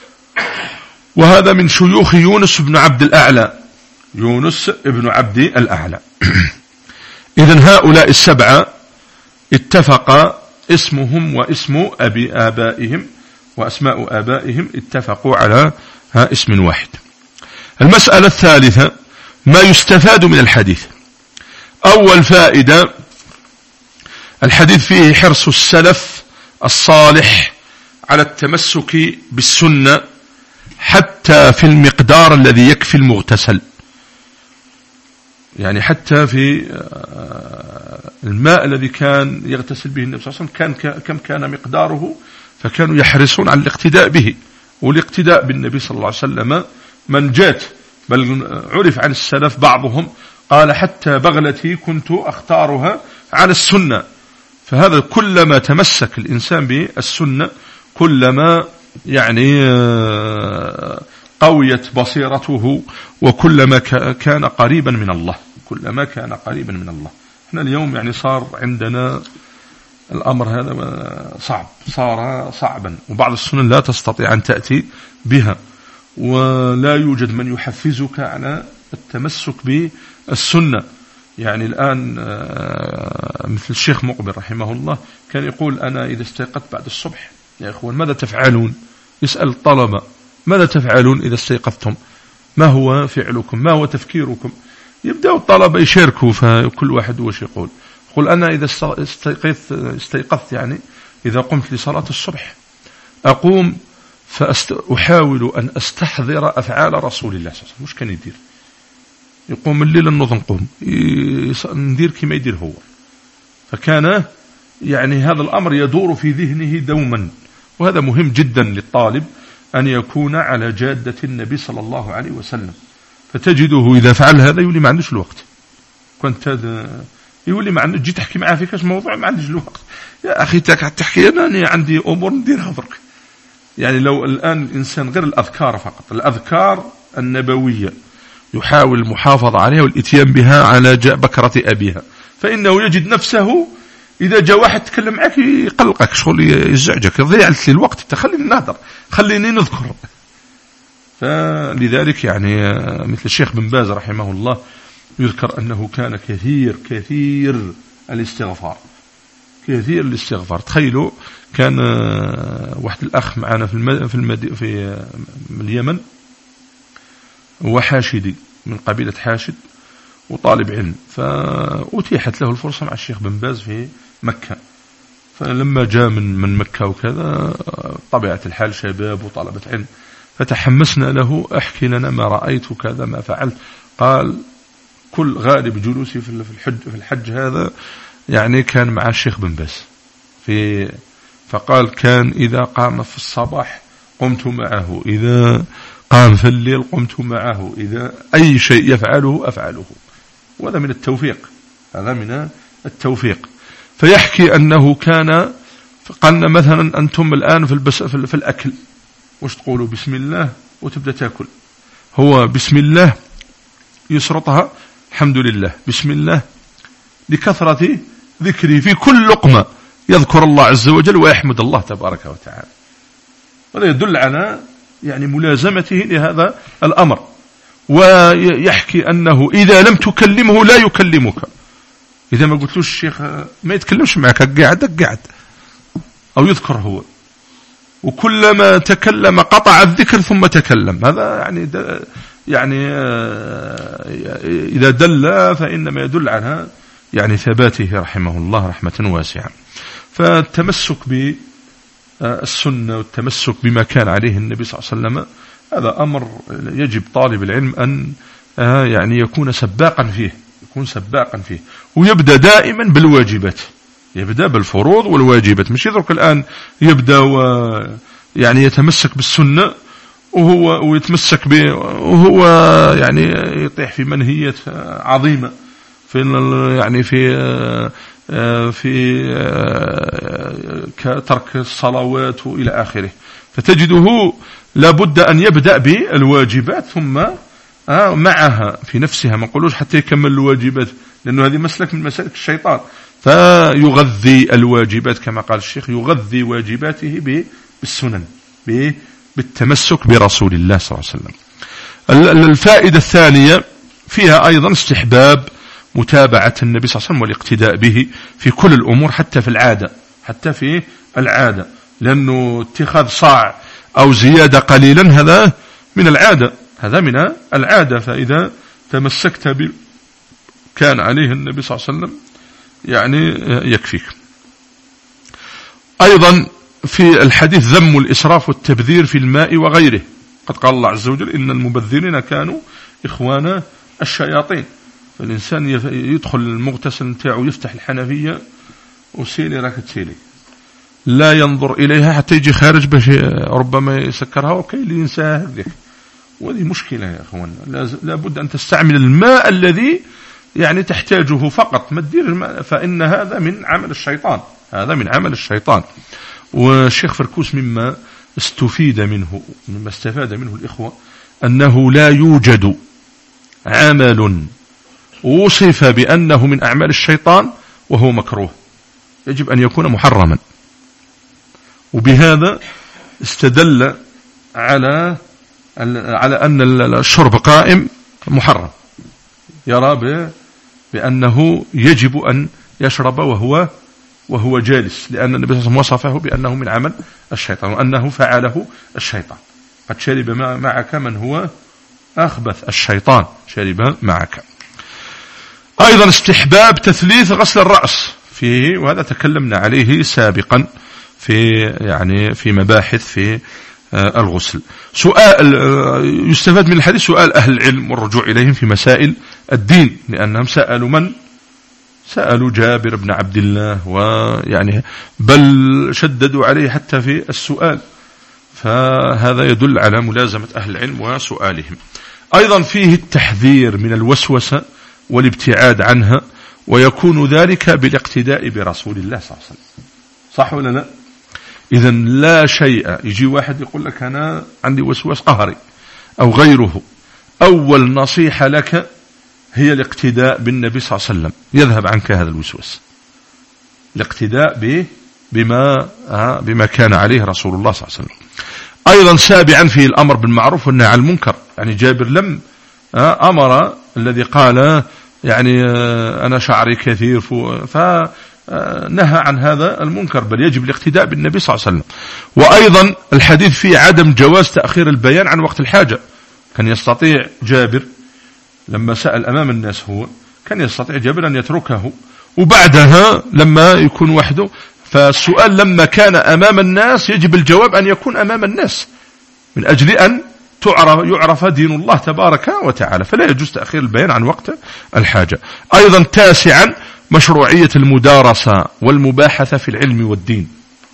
وهذا من شيوخ يونس بن عبد الأعلى، يونس ابن عبد الأعلى. إذن هؤلاء السبعة اتفق اسمهم واسم أبي آبائهم وأسماء آبائهم اتفقوا على اسم واحد. المسألة الثالثة ما يستفاد من الحديث. أول فائدة، الحديث فيه حرص السلف الصالح على التمسك بالسنة حتى في المقدار الذي يكفي المغتسل، يعني حتى في الماء الذي كان يغتسل به النبي صلى الله عليه وسلم كان كم كان مقداره فكانوا يحرصون على الاقتداء به، والاقتداء بالنبي صلى الله عليه وسلم منجاة. بل عرف عن السلف بعضهم قال حتى بغلتي كنت أختارها على السنة. فهذا كلما تمسك الإنسان بالسنة كلما يعني قويت بصيرته، وكلما كان قريبا من الله، كلما كان قريبا من الله. احنا اليوم يعني صار عندنا الأمر هذا صعب، صار صعبا، وبعض السنن لا تستطيع أن تأتي بها، ولا يوجد من يحفزك على التمسك بالسنة. يعني الآن مثل الشيخ مقبل رحمه الله كان يقول أنا إذا استيقظت بعد الصبح يا إخوان ماذا تفعلون؟ يسأل الطلبة ماذا تفعلون إذا استيقظتم؟ ما هو فعلكم؟ ما هو تفكيركم؟ يبدأ الطلبة يشاركوا، فكل واحد وش يقول. يقول أنا إذا استيقظت, استيقظت يعني إذا قمت لصلاة الصبح أقوم فأحاول أن أستحضر أفعال رسول الله صلى الله عليه وسلم. مش كان يدير؟ يقوم الليل النوض نقوم ندير كما يدير هو. فكان يعني هذا الأمر يدور في ذهنه دوما، وهذا مهم جدا للطالب أن يكون على جادة النبي صلى الله عليه وسلم. فتجده إذا فعل هذا يقول لي ما عندوش الوقت، كنت يقول لي ما عندوش، جيت تحكي معاه في كاش موضوع ما عندوش الوقت. يا أخي تحكي أنا عندي أمور نديرها درك. يعني لو الآن الإنسان غير الأذكار فقط، الأذكار النبوية يحاول المحافظة عليها والإتيان بها على بكرة أبيها، فإنه يجد نفسه إذا جاء واحد تكلم معك يقلقك، شغل يزعجك، ضيعت لي الوقت، تخليني نهضر، خليني نذكر. فلذلك يعني مثل الشيخ بن باز رحمه الله يذكر أنه كان كثير كثير الاستغفار، كثير الاستغفار. تخيلوا كان واحد الأخ معنا في المد... في, المد... في اليمن، وحاشدي من قبيلة حاشد وطالب علم، فأتيحت له الفرصة مع الشيخ بن باز في مكة. فلما جاء من من مكة وكذا طبيعة الحال شباب وطلبة علم، فتحمسنا له احكي لنا ما رأيت كذا ما فعلت. قال كل غالب جلوسي في الحج في الحج هذا يعني كان مع الشيخ بن باز في، فقال كان إذا قام في الصباح قمت معه، إذا قام في الليل قمت معه، إذا أي شيء يفعله أفعله. وهذا من التوفيق، هذا من التوفيق. فيحكي أنه كان قالنا مثلا أنتم الآن في, البس في الأكل وش تقولوا؟ بسم الله وتبدأ تأكل. هو بسم الله يسرطها الحمد لله، بسم الله لكثرة ذكري في كل لقمة يذكر الله عز وجل ويحمد الله تبارك وتعالى. هذا يدل على يعني ملازمته لهذا الأمر. ويحكي أنه إذا لم تكلمه لا يكلمك، إذا ما قلتلوش الشيخ ما يتكلمش معك، قاعد قاعد أو يذكر هو، وكلما تكلم قطع الذكر ثم تكلم. هذا يعني يعني إذا دل فإنما يدل على يعني ثباته رحمه الله رحمة واسعة. فالتمسك بالسنة والتمسك بما كان عليه النبي صلى الله عليه وسلم هذا أمر يجب طالب العلم أن يعني يكون سباقا فيه، يكون سباقا فيه، ويبدأ دائما بالواجبات، يبدأ بالفروض والواجبات، مش يترك الآن يبدأ يعني يتمسك بالسنة وهو ويتمسك به وهو يعني يطيح في منهية عظيمة في يعني في في ترك الصلوات إلى آخره. فتجده لابد أن يبدأ بالواجبات ثم معها في نفسها، ما نقولوش حتى يكمل الواجبات لأنه هذه مسلك من مسالك الشيطان. فيغذي الواجبات كما قال الشيخ، يغذي واجباته بالسنن، بالتمسك برسول الله صلى الله عليه وسلم. الفائدة الثانية فيها أيضا استحباب متابعة النبي صلى الله عليه وسلم والاقتداء به في كل الأمور، حتى في العادة، حتى في العادة، لأنه اتخاذ صاع أو زيادة قليلا هذا من العادة، هذا من العادة. فإذا تمسكت ب كان عليه النبي صلى الله عليه وسلم يعني يكفيك. أيضا في الحديث ذم الإسراف والتبذير في الماء وغيره. قد قال الله عز وجل إن المبذرين كانوا إخوان الشياطين. فالإنسان يدخل المغتسل نتاعه يفتح الحنفية وسيلي راك تسيلي، لا ينظر إليها حتى يجي خارج باش ربما يسكرها وكي اللي ينساها هذيك. وهذه مشكلة يا أخوان، لابد أن تستعمل الماء الذي يعني تحتاجه فقط، ما تدير الماء، فإن هذا من عمل الشيطان، هذا من عمل الشيطان. والشيخ فركوس مما استفيد منه، مما استفاد منه الإخوة، أنه لا يوجد عمل وصف بأنه من أعمال الشيطان وهو مكروه، يجب أن يكون محرما. وبهذا استدل على على أن الشرب قائم محرم، يرى بأنه يجب أن يشرب وهو وهو جالس، لأن النبي صلى الله عليه وسلم وصفه بأنه من عمل الشيطان وأنه فعله الشيطان. قد شرب معك من هو أخبث، الشيطان شرب معك. أيضا استحباب تثليث غسل الرأس فيه، وهذا تكلمنا عليه سابقا في يعني في مباحث في الغسل. سؤال يستفاد من الحديث سؤال أهل العلم والرجوع إليهم في مسائل الدين، لأنهم سألوا من؟ سألوا جابر بن عبد الله، ويعني بل شددوا عليه حتى في السؤال، فهذا يدل على ملازمة أهل العلم وسؤالهم. أيضا فيه التحذير من الوسوسة والابتعاد عنها، ويكون ذلك بالاقتداء برسول الله صلى الله عليه وسلم. صح ولا لا؟ إذن لا شيء يجي واحد يقول لك أنا عندي وسواس قهري أو غيره، أول نصيحة لك هي الاقتداء بالنبي صلى الله عليه وسلم، يذهب عنك هذا الوسواس. الاقتداء به بما بما كان عليه رسول الله صلى الله عليه وسلم. أيضا سابعا فيه الأمر بالمعروف والنهي عن المنكر، يعني جابر لم أمر الذي قال يعني أنا شعري كثير فنهى عن هذا المنكر، بل يجب الاقتداء بالنبي صلى الله عليه وسلم. وأيضا الحديث فيه عدم جواز تأخير البيان عن وقت الحاجة، كان يستطيع جابر لما سأل أمام الناس، هو كان يستطيع جابر أن يتركه وبعدها لما يكون وحده، فالسؤال لما كان أمام الناس يجب الجواب أن يكون أمام الناس من أجل أن تعرف يعرف دين الله تبارك وتعالى، فلا يجوز تأخير البيان عن وقت الحاجة. أيضا تاسعا مشروعية المدارسة والمباحثة في العلم والدين،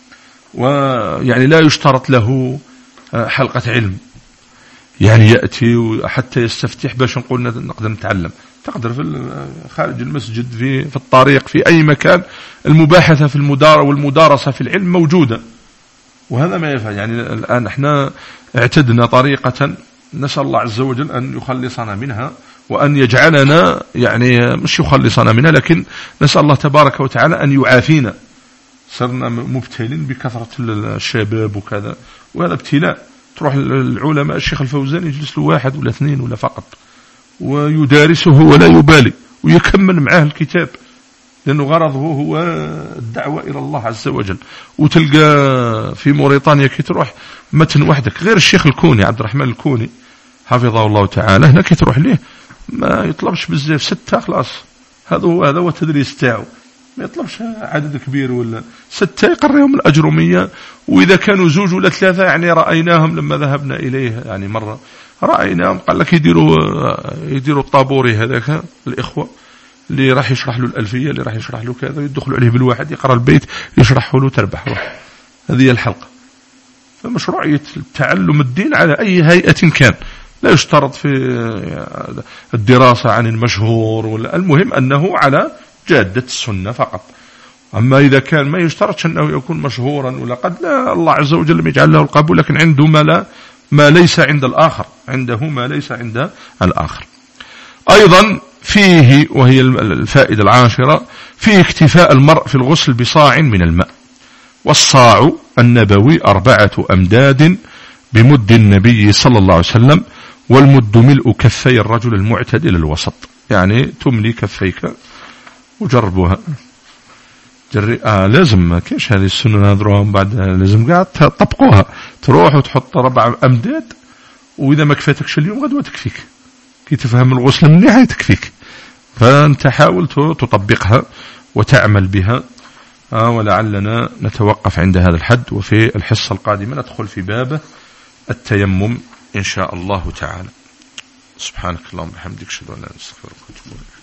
ويعني لا يشترط له حلقة علم يعني يأتي حتى يستفتح باش نقول نقدر نتعلم، تقدر في خارج المسجد في في الطريق في أي مكان، المباحثة في المدارة والمدارسة في العلم موجودة، وهذا ما يفعل. يعني الآن احنا اعتدنا طريقة نسأل الله عز وجل أن يخلصنا منها، وأن يجعلنا يعني مش يخلصنا منها، لكن نسأل الله تبارك وتعالى أن يعافينا. صرنا مبتلين بكثرة الشباب وكذا، وهذا ابتلاء. تروح العلماء الشيخ الفوزان يجلس له واحد ولا اثنين ولا فقط، ويدارسه ولا يبالي، ويكمل معاه الكتاب، لأنه غرضه هو الدعوة إلى الله عز وجل. وتلقى في موريطانيا كي تروح متن وحدك، غير الشيخ الكوني عبد الرحمن الكوني حفظه الله تعالى، هنا كي تروح ليه ما يطلبش بزاف، ستة خلاص، هذا هو هذا هو التدريس تاعه، ما يطلبش عدد كبير ولا ستة، يقريهم الأجرمية. وإذا كانوا زوج ولا ثلاثة يعني رأيناهم لما ذهبنا إليه يعني مرة رأيناهم قال لك يديروا يديروا الطابوري هذاك الإخوة اللي راح يشرح له الألفية، اللي راح يشرح له كذا، يدخلوا عليه بالواحد يقرأ البيت يشرحه له تربح روح. هذه الحلقة. فمشروعية تعلم الدين على أي هيئة كان، لا يشترط في الدراسة عن المشهور ولا، المهم أنه على جادة السنة فقط. أما إذا كان ما يشترطش أنه يكون مشهورا ولا قد لا، الله عز وجل لم يجعل له القبول، لكن عنده ما, لا ما ليس عند الآخر، عنده ما ليس عند الآخر. أيضا فيه، وهي الفائدة العاشرة، فيه اكتفاء المرء في الغسل بصاع من الماء، والصاع النبوي أربعة أمداد بمد النبي صلى الله عليه وسلم، والمد ملء كفي الرجل المعتدل الوسط، يعني تملي كفيك وجربوها جري. آه لازم ما كاينش هذه السنة نهضروها بعد، لازم قاعد تطبقوها، تروح وتحط ربع أمداد، وإذا ما كفاتكش اليوم غدوة تكفيك، كي تفهم الغسل منيح تكفيك. فأنت حاول تطبقها وتعمل بها. آه ولعلنا نتوقف عند هذا الحد، وفي الحصة القادمة ندخل في باب التيمم إن شاء الله تعالى. سبحانك اللهم وبحمدك، أشهد أن لا إله إلا أنت، أستغفرك وأتوب إليك.